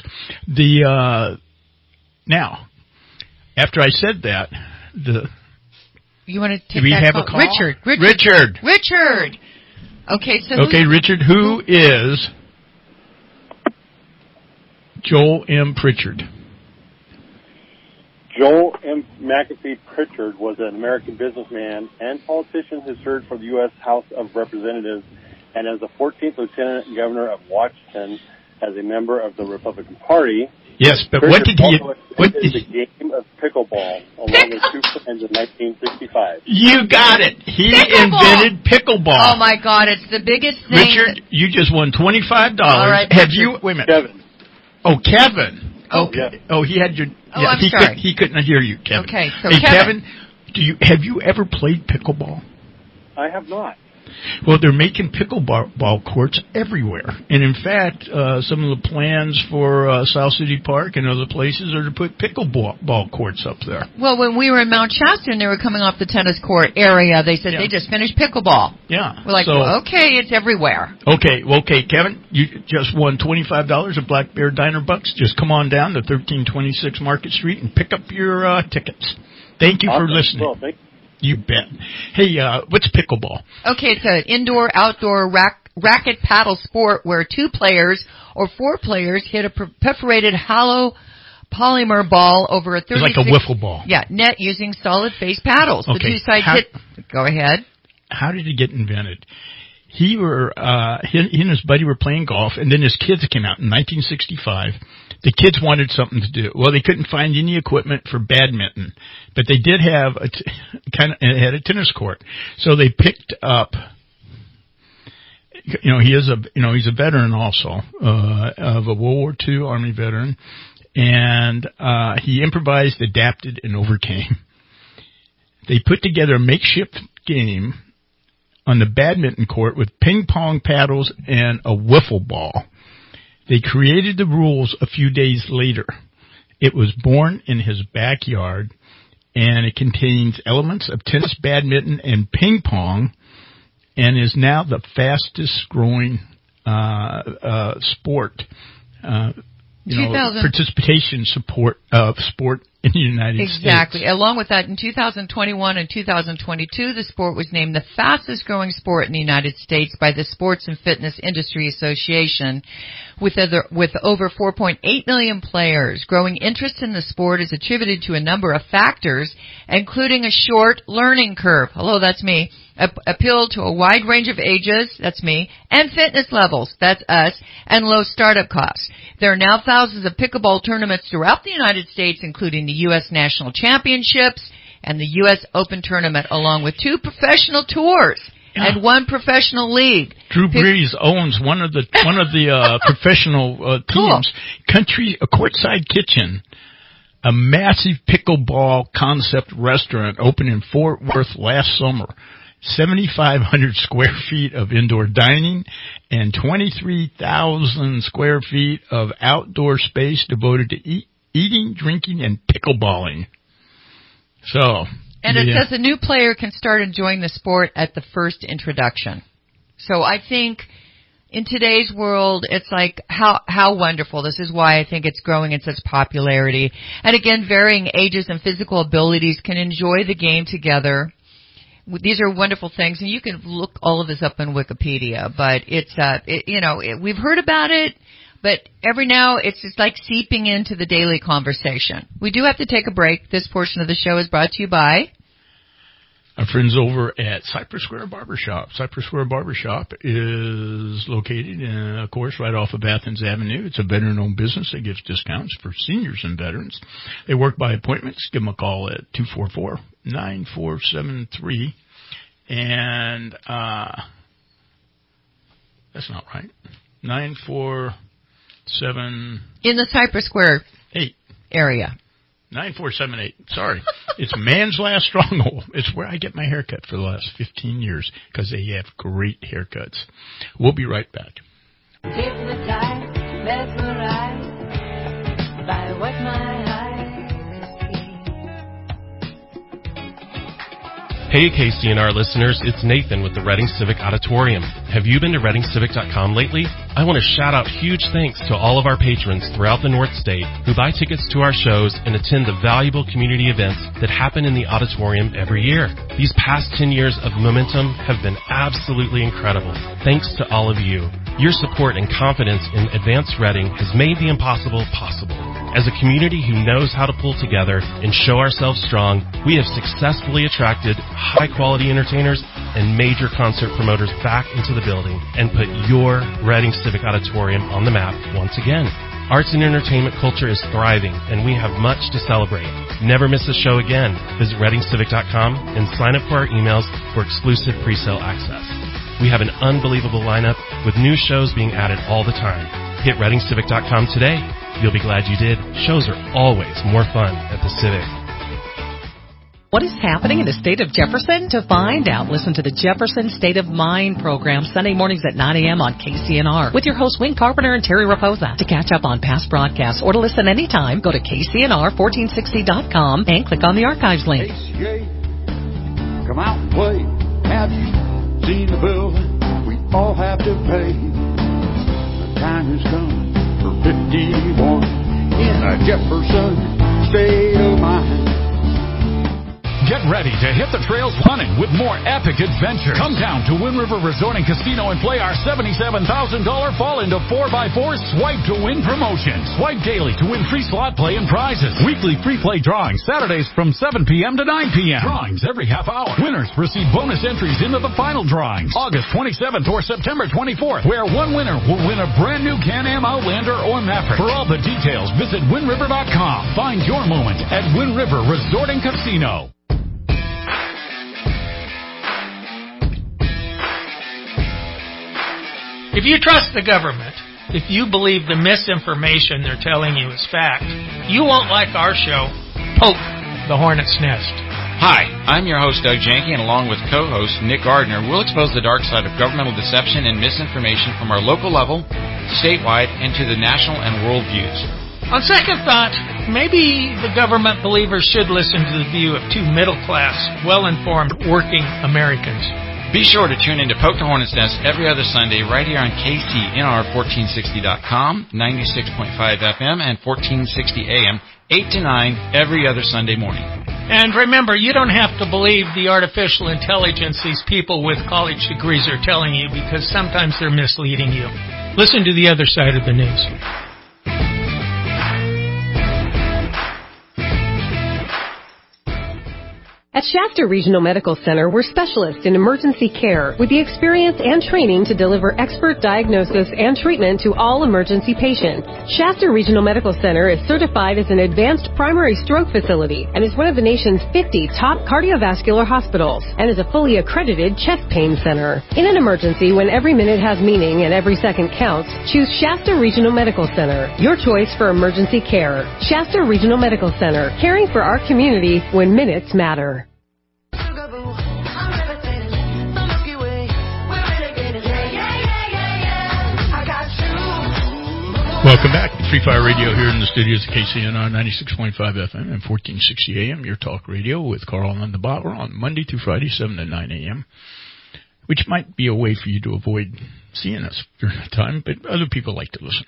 Now, after I said that, you want to take do we that have call? a call? Richard. Okay, so Richard, who is Joel M. Pritchard? Joel M. McAfee Pritchard was an American businessman and politician who served for the U.S. House of Representatives and as the 14th Lieutenant Governor of Washington as a member of the Republican Party. Yes, but Pritchard what did he... the game of pickleball along with two friends in 1965. You got it. He invented pickleball. Oh, my God. It's the biggest thing. Richard, you just won $25. All right, have you... Wait a minute. Kevin. Oh, Kevin. Okay. Yeah. Oh, he had your... Oh, I'm sorry. He couldn't hear you, Kevin. Okay, so hey, Kevin, have you ever played pickleball? I have not. Well, they're making pickleball courts everywhere. And, in fact, some of the plans for South City Park and other places are to put pickleball courts up there. Well, when we were in Mount Shasta and they were coming off the tennis court area, they said they just finished pickleball. Yeah. We're like, okay, it's everywhere. Okay, Kevin, you just won $25 of Black Bear Diner bucks. Just come on down to 1326 Market Street and pick up your tickets. Thank you for listening. Well, thank you. You bet. Hey, what's pickleball? Okay, it's an indoor-outdoor racket paddle sport where 2 players or 4 players hit a perforated hollow polymer ball over a 36... It's like a wiffle ball. Yeah, net using solid face paddles. Okay. The 2 sides hit... Go ahead. How did it get invented? He and his buddy were playing golf, and then his kids came out in 1965. The kids wanted something to do. Well, they couldn't find any equipment for badminton, but they did have had a tennis court. So they picked up. He's a veteran also of a World War II Army veteran, and he improvised, adapted, and overcame. They put together a makeshift game on the badminton court with ping pong paddles and a wiffle ball. They created the rules a few days later. It was born in his backyard, and it contains elements of tennis, badminton, and ping pong, and is now the fastest growing sport. Participation sport in the United States. Exactly. Along with that, in 2021 and 2022, the sport was named the fastest growing sport in the United States by the Sports and Fitness Industry Association, with over 4.8 million players. Growing interest in the sport is attributed to a number of factors, including a short learning curve. Hello, that's me. Appeal to a wide range of ages, that's me, and fitness levels, that's us, and low startup costs. There are now thousands of pickleball tournaments throughout the United States, including the U.S. National Championships and the U.S. Open Tournament, along with 2 professional tours and 1 professional league. Drew Brees owns one of the professional teams. Cool. A Courtside Kitchen, a massive pickleball concept restaurant opened in Fort Worth last summer. 7,500 square feet of indoor dining and 23,000 square feet of outdoor space devoted to eating, drinking, and pickleballing. And it says a new player can start enjoying the sport at the first introduction. So I think in today's world, it's like how wonderful. This is why I think it's growing in such popularity. And again, varying ages and physical abilities can enjoy the game together. These are wonderful things, and you can look all of this up on Wikipedia. But it's, we've heard about it, but every now it's just like seeping into the daily conversation. We do have to take a break. This portion of the show is brought to you by our friends over at Cypress Square Barbershop. Cypress Square Barbershop is located, of course, right off of Athens Avenue. It's a veteran-owned business that gives discounts for seniors and veterans. They work by appointments. Give them a call at 244-9473. And that's not right. 947... In the Cypress Square 8 area. 9478. Sorry. It's Man's Last Stronghold. It's where I get my haircut for the last 15 years because they have great haircuts. We'll be right back. Hypnotized, mesmerized by what my eyes see. Hey, KCNR listeners, it's Nathan with the Reading Civic Auditorium. Have you been to ReadingCivic.com lately? I want to shout out huge thanks to all of our patrons throughout the North State who buy tickets to our shows and attend the valuable community events that happen in the auditorium every year. These past 10 years of momentum have been absolutely incredible. Thanks to all of you. Your support and confidence in Advanced Reading has made the impossible possible. As a community who knows how to pull together and show ourselves strong, we have successfully attracted high-quality entertainers and major concert promoters back into the building and put your Reading Civic Auditorium on the map once again. Arts and entertainment culture is thriving, and we have much to celebrate. Never miss a show again. Visit ReadingCivic.com and sign up for our emails for exclusive pre-sale access. We have an unbelievable lineup with new shows being added all the time. Hit ReadingCivic.com today. You'll be glad you did. Shows are always more fun at the Civic. What is happening in the state of Jefferson? To find out, listen to the Jefferson State of Mind program Sunday mornings at 9 a.m. on KCNR with your hosts Wayne Carpenter and Terry Raposa. To catch up on past broadcasts or to listen anytime, go to KCNR1460.com and click on the archives link. KCA, come out and play. Have you seen the building we all have to pay? The time has come for 51 in a Jefferson State of Mind. Get ready to hit the trails running with more epic adventures. Come down to Wind River Resort and Casino and play our $77,000 Fall into 4x4 Swipe to Win promotion. Swipe daily to win free slot play and prizes. Weekly free play drawings Saturdays from 7 p.m. to 9 p.m. Drawings every half hour. Winners receive bonus entries into the final drawings August 27th or September 24th, where one winner will win a brand new Can-Am Outlander or Maverick. For all the details, visit WindRiver.com. Find your moment at Wind River Resort and Casino. If you trust the government, if you believe the misinformation they're telling you is fact, you won't like our show, Poke the Hornet's Nest. Hi, I'm your host, Doug Janke, and along with co-host Nick Gardner, we'll expose the dark side of governmental deception and misinformation from our local level, statewide, and to the national and world views. On second thought, maybe the government believers should listen to the view of two middle-class, well-informed, working Americans. Be sure to tune into Poke the Hornet's Nest every other Sunday right here on KCNR1460.com, 96.5 FM, and 1460 AM, 8 to 9 every other Sunday morning. And remember, you don't have to believe the artificial intelligence these people with college degrees are telling you, because sometimes they're misleading you. Listen to the other side of the news. At Shasta Regional Medical Center, we're specialists in emergency care with the experience and training to deliver expert diagnosis and treatment to all emergency patients. Shasta Regional Medical Center is certified as an advanced primary stroke facility and is one of the nation's 50 top cardiovascular hospitals and is a fully accredited chest pain center. In an emergency, when every minute has meaning and every second counts, choose Shasta Regional Medical Center, your choice for emergency care. Shasta Regional Medical Center, caring for our community when minutes matter. Welcome back to Free Fire Radio here in the studios of KCNR 96.5 FM and 1460 AM, your talk radio with Carl and the Botler on Monday through Friday, 7 to 9 AM, which might be a way for you to avoid seeing us during the time, but other people like to listen.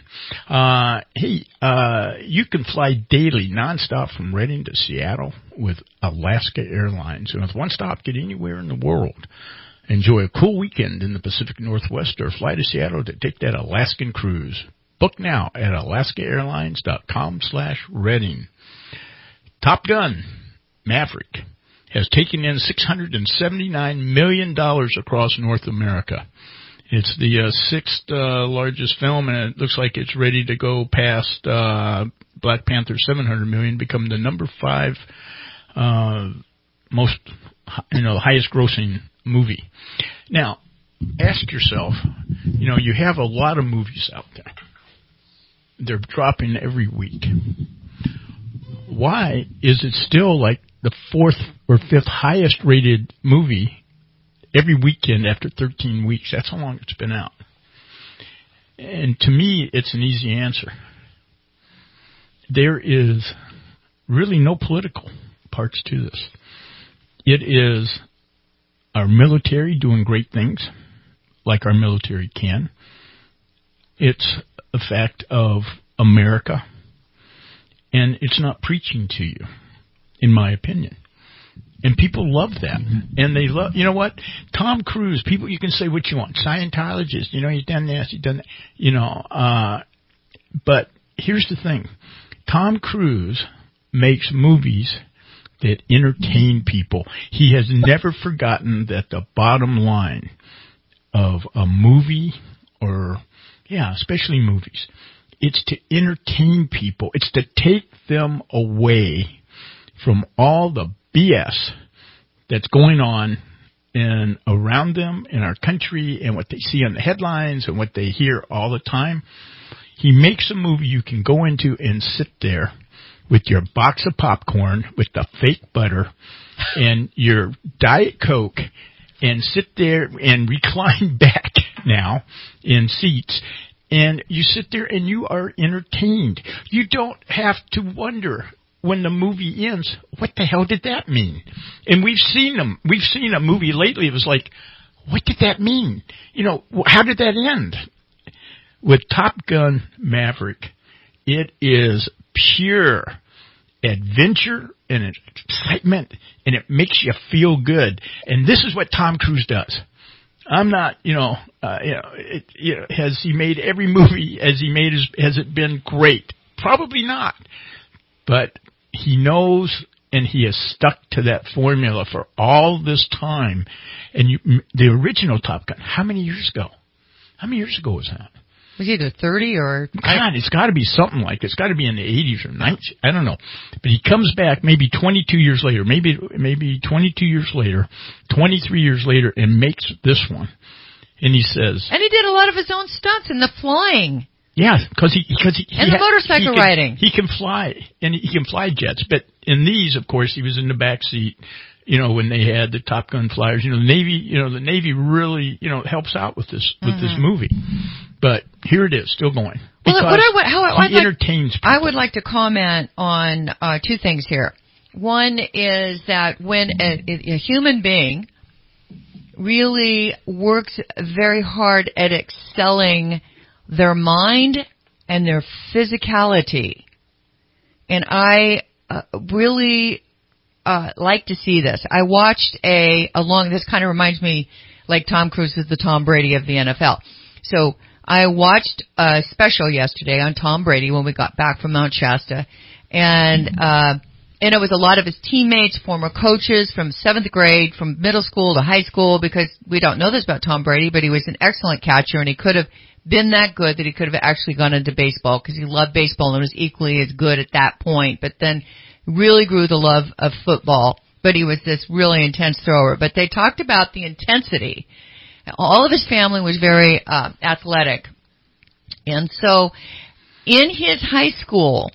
You can fly daily, nonstop from Redding to Seattle with Alaska Airlines. And with one stop, get anywhere in the world. Enjoy a cool weekend in the Pacific Northwest or fly to Seattle to take that Alaskan cruise. Book now at alaskaairlines.com/Redding. Top Gun Maverick has taken in $679 million across North America. It's the sixth largest film, and it looks like it's ready to go past Black Panther, $700 million, become the number 5 most, highest grossing movie. Now, ask yourself, you have a lot of movies out there. They're dropping every week. Why is it still like the 4th or 5th highest rated movie every weekend after 13 weeks? That's how long it's been out. And to me, it's an easy answer. There is really no political parts to this. It is our military doing great things, like our military can. It's a fact of America, and it's not preaching to you, in my opinion. And people love that. And they love, what? Tom Cruise, people, you can say what you want. Scientologist, he's done this, he's done that, but here's the thing. Tom Cruise makes movies that entertain people. He has never forgotten that the bottom line of a movie, especially movies, it's to entertain people. It's to take them away from all the BS that's going on and around them in our country and what they see on the headlines and what they hear all the time. He makes a movie you can go into and sit there with your box of popcorn with the fake butter and your Diet Coke and sit there and recline back now in seats, and you sit there and you are entertained. You don't have to wonder when the movie ends, what the hell did that mean? And we've seen them. We've seen a movie lately. It was like, what did that mean? How did that end? With Top Gun Maverick, it is pure adventure and excitement, and it makes you feel good. And this is what Tom Cruise does. I'm not, has he made every movie has it been great? Probably not. But he knows, and he has stuck to that formula for all this time. And the original Top Gun, how many years ago? How many years ago was that? Was it either 30 or... God, it's got to be something like it. It's got to be in the 80s or 90s. I don't know. But he comes back maybe 22 years later, maybe 22 years later, 23 years later, and makes this one. And he says... And he did a lot of his own stunts in the flying. Yeah, because and the motorcycle riding. He can fly, and he can fly jets. But in these, of course, he was in the back seat, when they had the Top Gun flyers. The Navy really, helps out with this movie. But here it is, still going. Well, He entertains people. I would like to comment on two things here. One is that when a human being really works very hard at excelling their mind and their physicality, and I really like to see this. I watched this kind of reminds me like Tom Cruise is the Tom Brady of the NFL. So I watched a special yesterday on Tom Brady when we got back from Mount Shasta, and it was a lot of his teammates, former coaches from 7th grade, from middle school to high school, because we don't know this about Tom Brady, but he was an excellent catcher, and he could have been that good that he could have actually gone into baseball because he loved baseball and was equally as good at that point, but then really grew the love of football, but he was this really intense thrower. But they talked about the intensity. All of his family was very athletic. And so in his high school,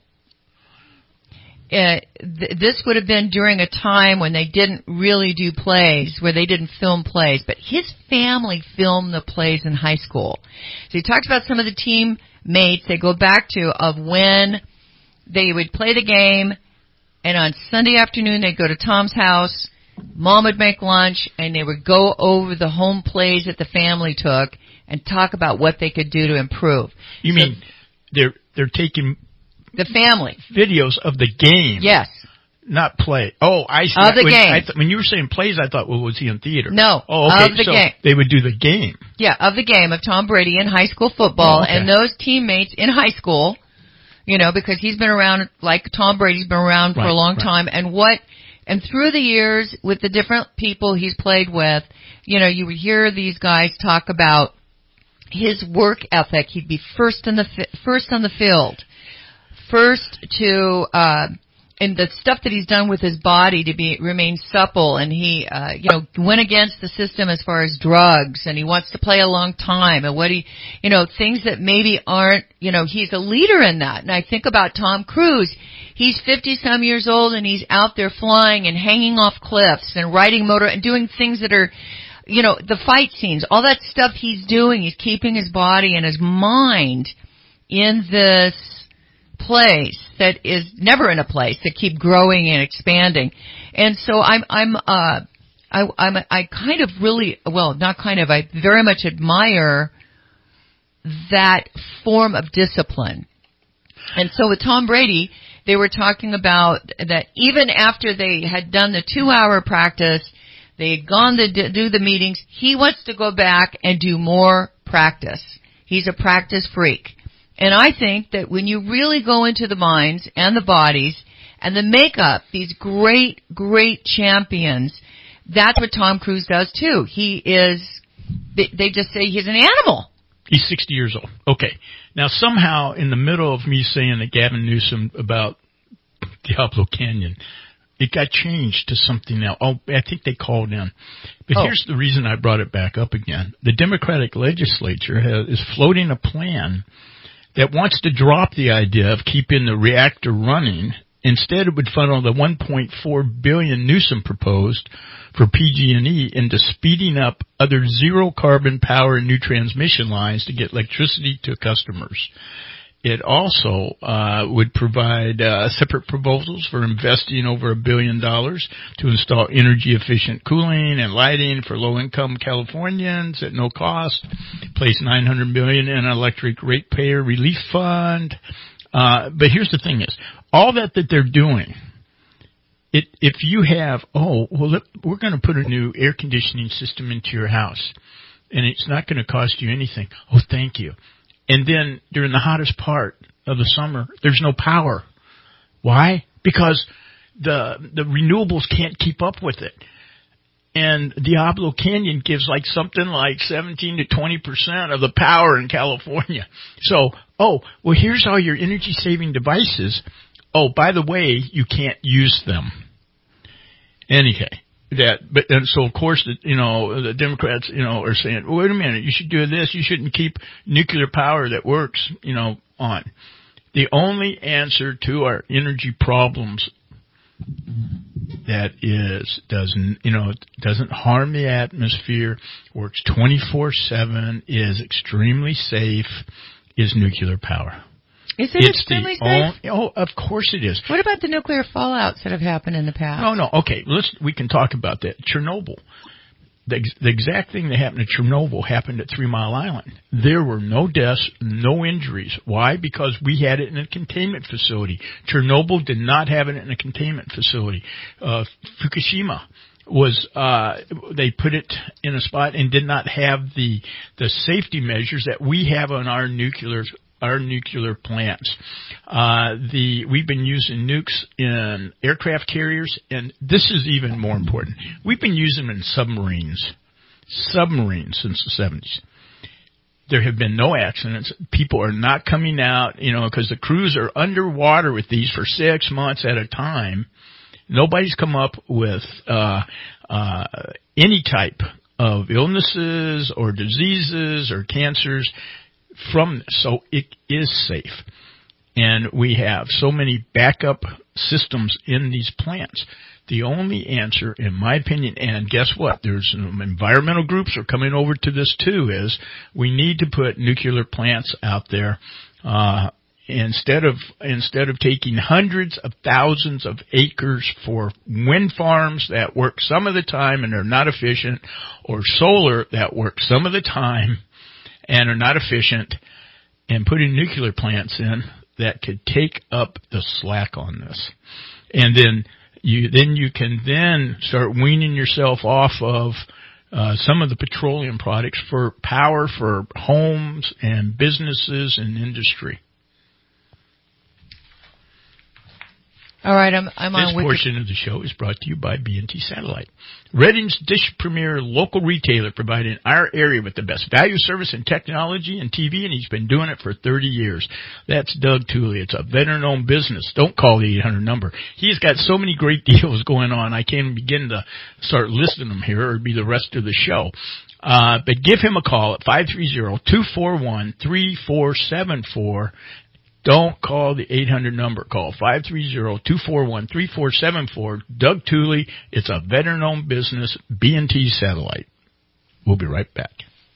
this would have been during a time when they didn't really do plays, where they didn't film plays, but his family filmed the plays in high school. So he talked about some of the teammates they go back to of when they would play the game, and on Sunday afternoon they'd go to Tom's house, Mom would make lunch, and they would go over the home plays that the family took and talk about what they could do to improve. You mean they're taking the family videos of the game? Yes. Not play. Oh, I see. Of the game. When you were saying plays, I thought, well, was he in theater? No. Oh, okay. Of the game. They would do the game. Yeah, of the game of Tom Brady in high school football, and those teammates in high school, because he's been around, like Tom Brady's been around for a long time, and through the years with the different people he's played with, you would hear these guys talk about his work ethic. He'd be first on the field, first to and the stuff that he's done with his body to remain supple, and he went against the system as far as drugs, and he wants to play a long time, and things that maybe aren't, he's a leader in that. And I think about Tom Cruise. He's 50-some years old, and he's out there flying and hanging off cliffs and riding motor and doing things that are, the fight scenes, all that stuff he's doing. He's keeping his body and his mind in this place that is never in a place, that keep growing and expanding. And so I kind of really, well, not kind of, I very much admire that form of discipline. And so with Tom Brady, they were talking about that even after they had done the 2-hour practice, they had gone to do the meetings, he wants to go back and do more practice. He's a practice freak. And I think that when you really go into the minds and the bodies and the makeup, these great, great champions, that's what Tom Cruise does too. They just say he's an animal. He's 60 years old. Okay. Now somehow in the middle of me saying that Gavin Newsom about Diablo Canyon, it got changed to something else. Oh, I think they called in. But here's the reason I brought it back up again. The Democratic legislature is floating a plan that wants to drop the idea of keeping the reactor running. Instead, it would funnel the $1.4 billion Newsom proposed for PG&E into speeding up other zero-carbon power and new transmission lines to get electricity to customers. It also would provide separate proposals for investing over $1 billion to install energy-efficient cooling and lighting for low-income Californians at no cost, place $900 million in an electric ratepayer relief fund. But here's the thing is, all that they're doing, if you have, we're going to put a new air conditioning system into your house, and it's not going to cost you anything. Oh, thank you. And then during the hottest part of the summer, there's no power. Why? Because the renewables can't keep up with it. And Diablo Canyon gives something like 17 to 20% of the power in California. So, here's all your energy saving devices. Oh, by the way, you can't use them. Anyway. So of course, the Democrats, are saying, well, wait a minute, you should do this. You shouldn't keep nuclear power that works, on. The only answer to our energy problems that doesn't harm the atmosphere, works 24/7, is extremely safe, is nuclear power. Is it extremely safe? Of course it is. What about the nuclear fallouts that have happened in the past? No. Okay, we can talk about that. Chernobyl. The exact thing that happened at Chernobyl happened at 3 Mile Island. There were no deaths, no injuries. Why? Because we had it in a containment facility. Chernobyl did not have it in a containment facility. Fukushima was they put it in a spot and did not have the safety measures that we have on our nuclear plants. We've been using nukes in aircraft carriers, and this is even more important. We've been using them in submarines since the 70s. There have been no accidents. People are not coming out, because the crews are underwater with these for 6 months at a time. Nobody's come up with any type of illnesses or diseases or cancers from this. So it is safe. And we have so many backup systems in these plants. The only answer, in my opinion, and guess what? There's environmental groups are coming over to this too, is we need to put nuclear plants out there. Instead of taking hundreds of thousands of acres for wind farms that work some of the time and are not efficient, or solar that work some of the time and are not efficient, and putting nuclear plants in that could take up the slack on this. And then you can start weaning yourself off of some of the petroleum products for power for homes and businesses and industry. All right, I'm on. This portion of the show is brought to you by B&T Satellite, Redding's Dish Premier local retailer, providing our area with the best value, service, and technology and TV, and he's been doing it for 30 years. That's Doug Tooley. It's a veteran-owned business. Don't call the 800 number. He's got so many great deals going on. I can't begin to start listing them here, or it'd be the rest of the show. But give him a call at 530-241-3474. Don't call the 800 number. Call 530-241-3474. Doug Tooley. It's a veteran-owned business, B&T Satellite. We'll be right back.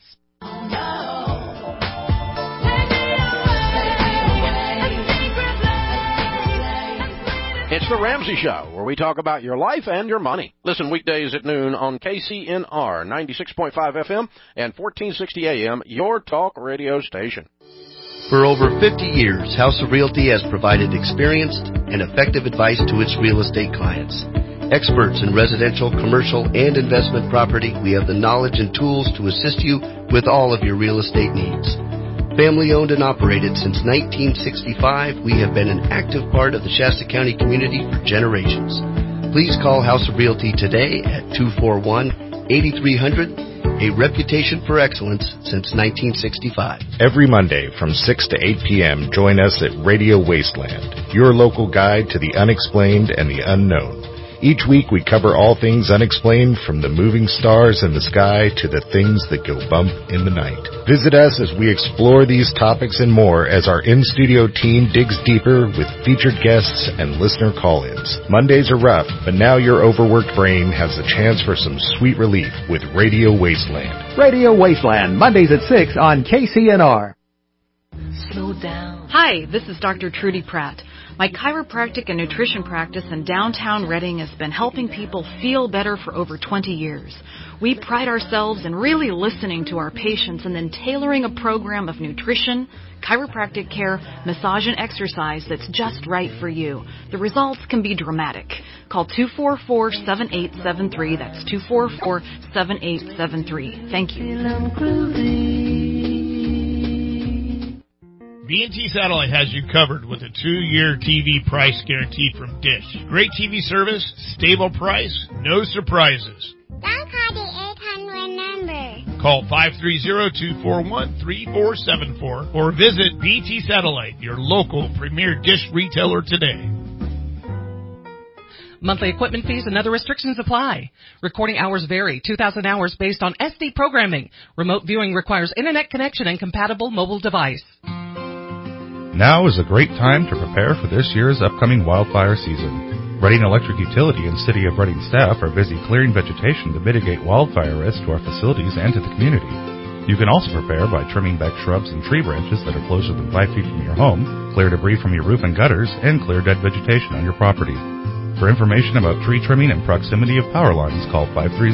It's The Ramsey Show, where we talk about your life and your money. Listen weekdays at noon on KCNR 96.5 FM and 1460 AM, your talk radio station. For over 50 years, House of Realty has provided experienced and effective advice to its real estate clients. Experts in residential, commercial, and investment property, we have the knowledge and tools to assist you with all of your real estate needs. Family owned and operated since 1965, we have been an active part of the Shasta County community for generations. Please call House of Realty today at 241-8300. A reputation for excellence since 1965. Every Monday from 6 to 8 p.m., join us at Radio Wasteland, your local guide to the unexplained and the unknown. Each week we cover all things unexplained, from the moving stars in the sky to the things that go bump in the night. Visit us as we explore these topics and more as our in-studio team digs deeper with featured guests and listener call-ins. Mondays are rough, but now your overworked brain has the chance for some sweet relief with Radio Wasteland. Radio Wasteland, Mondays at 6 on KCNR. Slow down. Hi, this is Dr. Trudy Pratt. My chiropractic and nutrition practice in downtown Redding has been helping people feel better for over 20 years. We pride ourselves in really listening to our patients and then tailoring a program of nutrition, chiropractic care, massage, and exercise that's just right for you. The results can be dramatic. Call 244-7873. That's 244-7873. Thank you. B&T Satellite has you covered with a 2-year TV price guarantee from Dish. Great TV service, stable price, no surprises. Don't call the 800 number. Call 530-241-3474 or visit BT Satellite, your local premier Dish retailer today. Monthly equipment fees and other restrictions apply. Recording hours vary. 2,000 hours based on SD programming. Remote viewing requires internet connection and compatible mobile device. Now is a great time to prepare for this year's upcoming wildfire season. Reading Electric Utility and City of Reading staff are busy clearing vegetation to mitigate wildfire risk to our facilities and to the community. You can also prepare by trimming back shrubs and tree branches that are closer than 5 feet from your home, clear debris from your roof and gutters, and clear dead vegetation on your property. For information about tree trimming and proximity of power lines, call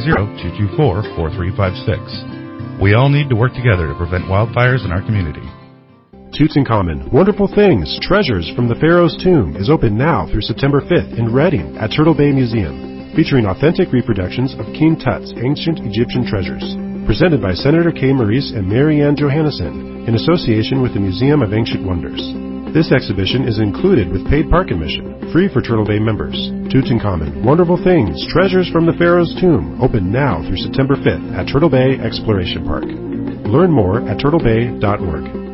530-224-4356. We all need to work together to prevent wildfires in our community. Tutankhamun, Wonderful Things, Treasures from the Pharaoh's Tomb is open now through September 5th in Reading at Turtle Bay Museum, featuring authentic reproductions of King Tut's ancient Egyptian treasures. Presented by Senator Kay Maurice and Mary Ann Johannesson in association with the Museum of Ancient Wonders. This exhibition is included with paid park admission, free for Turtle Bay members. Tutankhamun, Wonderful Things, Treasures from the Pharaoh's Tomb, open now through September 5th at Turtle Bay Exploration Park. Learn more at turtlebay.org.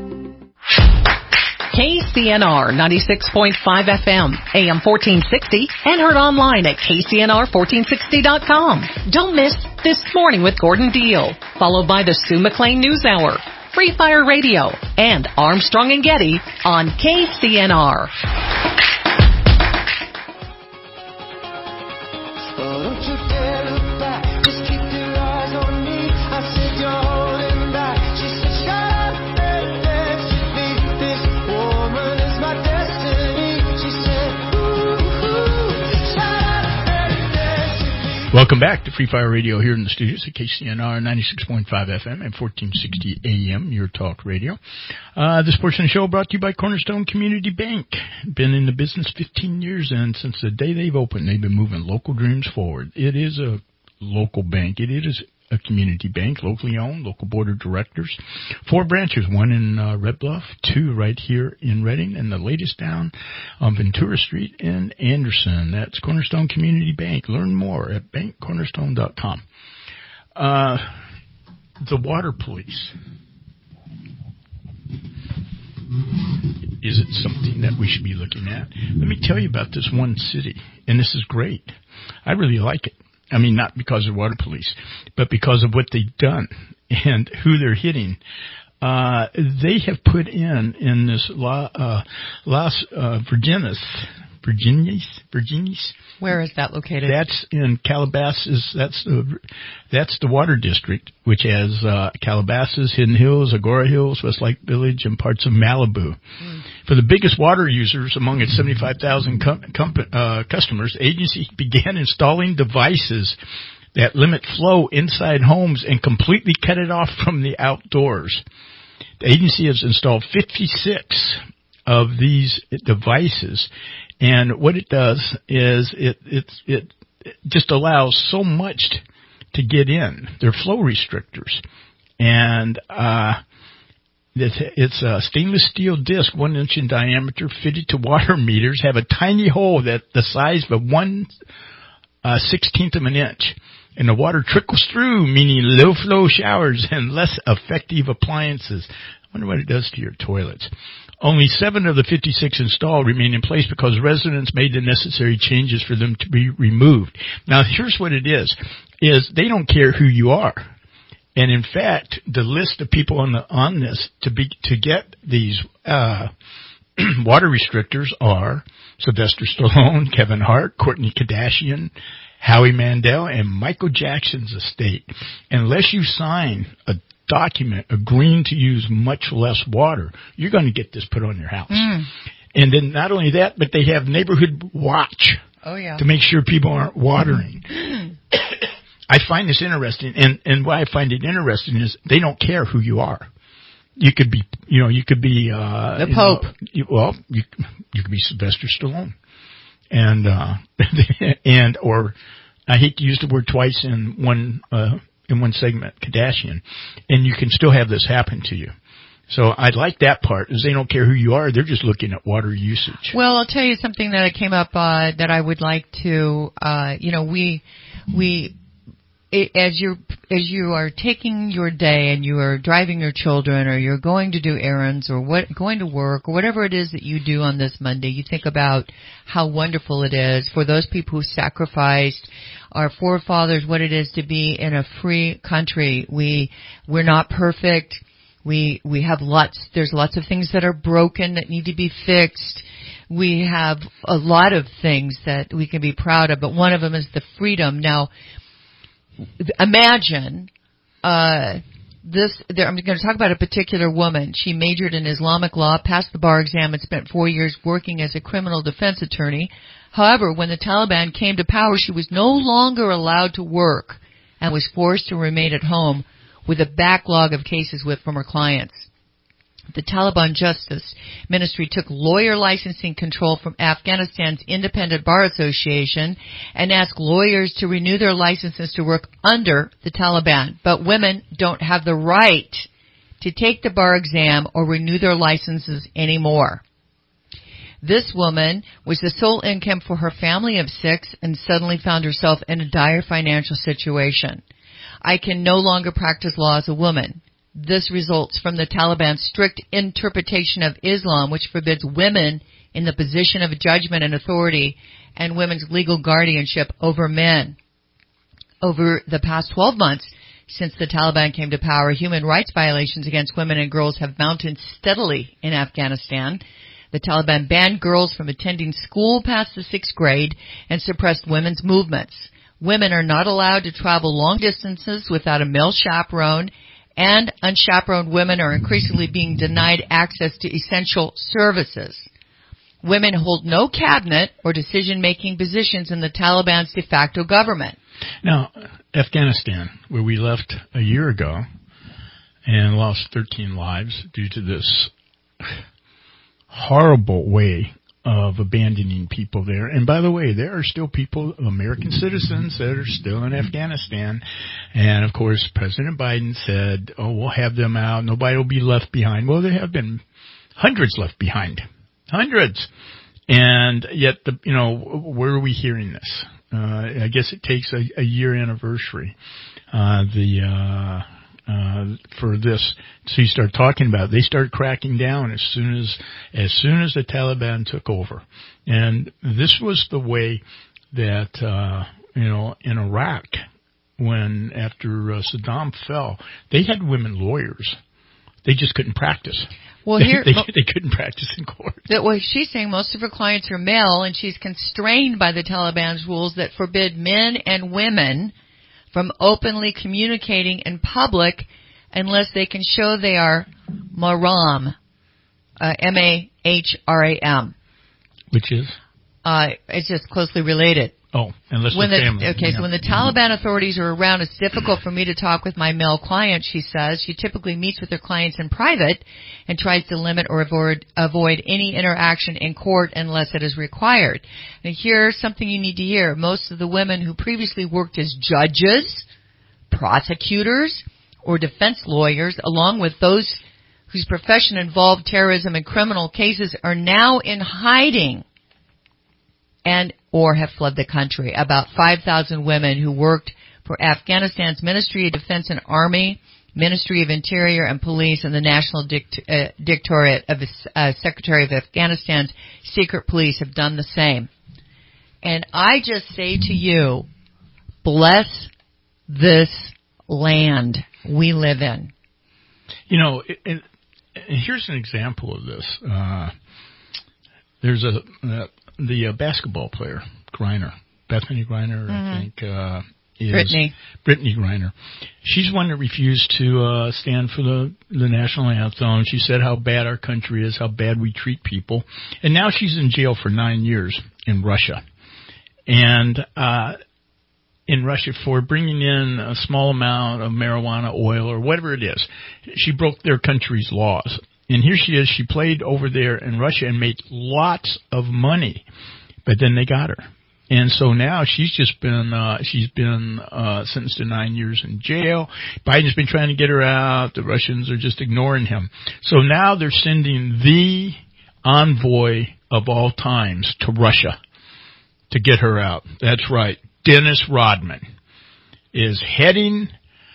KCNR 96.5 FM, AM 1460, and heard online at KCNR1460.com. Don't miss This Morning with Gordon Deal, followed by the Sue McLean News Hour, Free Fire Radio, and Armstrong and Getty on KCNR. Welcome back to Free Fire Radio here in the studios at KCNR 96.5 FM and 1460 AM, your talk radio. This portion of the show brought to you by Cornerstone Community Bank. Been in the business 15 years, and since the day they've opened, they've been moving local dreams forward. It is a local bank. It is a community bank, locally owned, local board of directors. 4 branches, one in Red Bluff, 2 right here in Reading, and the latest down on Ventura Street in Anderson. That's Cornerstone Community Bank. Learn more at bankcornerstone.com. The water police. Is it something that we should be looking at? Let me tell you about this one city, and this is great. I really like it. I mean, not because of water police, but because of what they've done and who they're hitting. They have put in this Las Virgenes. Where is that located? That's in Calabasas. That's the water district, which has Calabasas, Hidden Hills, Agora Hills, Westlake Village, and parts of Malibu. For the biggest water users among its 75,000 customers, the agency began installing devices that limit flow inside homes and completely cut it off from the outdoors. The agency has installed 56 of these devices, and what it does is it just allows so much to get in. They're flow restrictors, and it's a stainless steel disc, 1 inch in diameter, fitted to water meters, have a tiny hole that the size of 1/16 of an inch. And the water trickles through, meaning low flow showers and less effective appliances. I wonder what it does to your toilets. Only 7 of the 56 installed remain in place because residents made the necessary changes for them to be removed. Now, here's what it is they don't care who you are. And in fact, the list of people on this to get these water restrictors are Sylvester Stallone, Kevin Hart, Kourtney Kardashian, Howie Mandel, and Michael Jackson's estate. Unless you sign a document agreeing to use much less water, you're going to get this put on your house. And then not only that, but they have neighborhood watch to make sure people aren't watering. I find this interesting, and why I find it interesting is they don't care who you are. You could be, the Pope. You could be Sylvester Stallone, and or I hate to use the word twice in one segment, Kardashian, and you can still have this happen to you. So I like that part, is they don't care who you are. They're just looking at water usage. Well, I'll tell you something that came up that I would like to, as you are taking your day and you are driving your children, or you're going to do errands, or going to work, or whatever it is that you do on this Monday, you think about how wonderful it is for those people who sacrificed, our forefathers, what it is to be in a free country. We're not perfect. We have there's lots of things that are broken that need to be fixed. We have a lot of things that we can be proud of, but one of them is the freedom. Now, imagine, I'm going to talk about a particular woman. She majored in Islamic law, passed the bar exam, and spent 4 years working as a criminal defense attorney. However, when the Taliban came to power, she was no longer allowed to work and was forced to remain at home with a backlog of cases from her clients. The Taliban Justice Ministry took lawyer licensing control from Afghanistan's Independent Bar Association and asked lawyers to renew their licenses to work under the Taliban. But women don't have the right to take the bar exam or renew their licenses anymore. This woman was the sole income for her family of 6 and suddenly found herself in a dire financial situation. I can no longer practice law as a woman. This results from the Taliban's strict interpretation of Islam, which forbids women in the position of judgment and authority and women's legal guardianship over men. Over the past 12 months since the Taliban came to power, human rights violations against women and girls have mounted steadily in Afghanistan. The Taliban banned girls from attending school past the 6th grade and suppressed women's movements. Women are not allowed to travel long distances without a male chaperone, and unchaperoned women are increasingly being denied access to essential services. Women hold no cabinet or decision-making positions in the Taliban's de facto government. Now, Afghanistan, where we left a year ago and lost 13 lives due to this horrible way of abandoning people there. And by the way, there are still people, American citizens, that are still in Afghanistan. And of course, President Biden said, we'll have them out. Nobody will be left behind. Well, there have been hundreds left behind. Hundreds. And yet, where are we hearing this? I guess it takes a year anniversary. For this, so you start talking about it. They start cracking down as soon as the Taliban took over, and this was the way that in Iraq, when after Saddam fell, they had women lawyers. They just couldn't practice. Well, here they couldn't practice in court. Well, she's saying most of her clients are male, and she's constrained by the Taliban's rules that forbid men and women from openly communicating in public unless they can show they are mahram, M-A-H-R-A-M. Which is? It's just closely related. Oh, unless the family. Okay, so when the Taliban authorities are around, it's difficult for me to talk with my male clients, she says. She typically meets with her clients in private and tries to limit or avoid any interaction in court unless it is required. And here's something you need to hear. Most of the women who previously worked as judges, prosecutors, or defense lawyers, along with those whose profession involved terrorism and criminal cases, are now in hiding and or have fled the country. About 5,000 women who worked for Afghanistan's Ministry of Defense and Army, Ministry of Interior and Police, and the National Directorate of the Secretary of Afghanistan's Secret Police have done the same. And I just say to you, bless this land we live in. And here's an example of this. There's the basketball player, Griner, Bethany Griner, I think, is Brittany Griner. She's one that refused to stand for the national anthem. She said how bad our country is, how bad we treat people. And now she's in jail for 9 years in Russia. And in Russia for bringing in a small amount of marijuana oil or whatever it is. She broke their country's laws. And here she is. She played over there in Russia and made lots of money, but then they got her. And so now she's been sentenced to 9 years in jail. Biden's been trying to get her out. The Russians are just ignoring him. So now they're sending the envoy of all times to Russia to get her out. That's right. Dennis Rodman is heading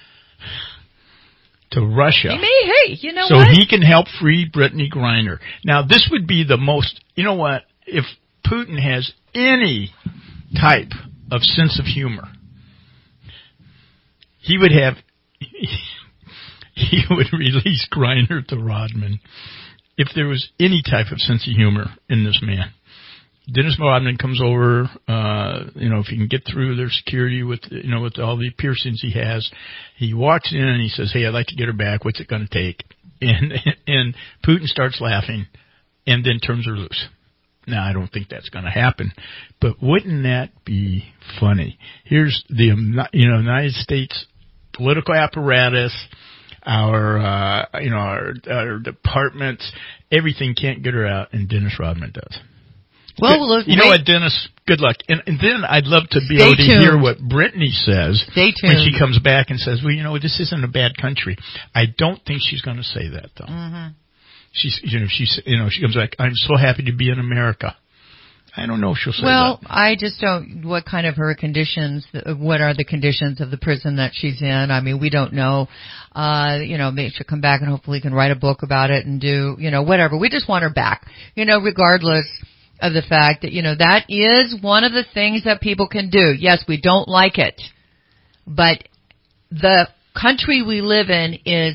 to Russia. So he can help free Brittany Griner. Now, this would be the most, if Putin has any type of sense of humor, he would have he would release Griner to Rodman if there was any type of sense of humor in this man. Dennis Rodman comes over, if he can get through their security with all the piercings he has, he walks in and he says, "Hey, I'd like to get her back. What's it going to take?" And Putin starts laughing and then turns her loose. Now, I don't think that's going to happen, but wouldn't that be funny? Here's the United States political apparatus, our departments, everything can't get her out, and Dennis Rodman does. Well, look, you know what, Dennis? Good luck. And then I'd love to be able to hear what Brittany says when she comes back and says, "Well, this isn't a bad country." I don't think she's going to say that, though. Mm-hmm. She comes back, "I'm so happy to be in America." I don't know if she'll say that. Well, I just don't. What kind of her conditions? What are the conditions of the prison that she's in? I mean, we don't know. Maybe she'll come back and hopefully can write a book about it and do, whatever. We just want her back, regardless of the fact that, that is one of the things that people can do. Yes, we don't like it, but the country we live in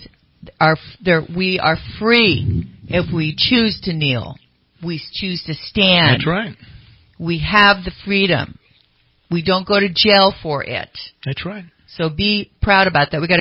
we are free if we choose to kneel. We choose to stand. That's right. We have the freedom. We don't go to jail for it. That's right. So be proud about that. We got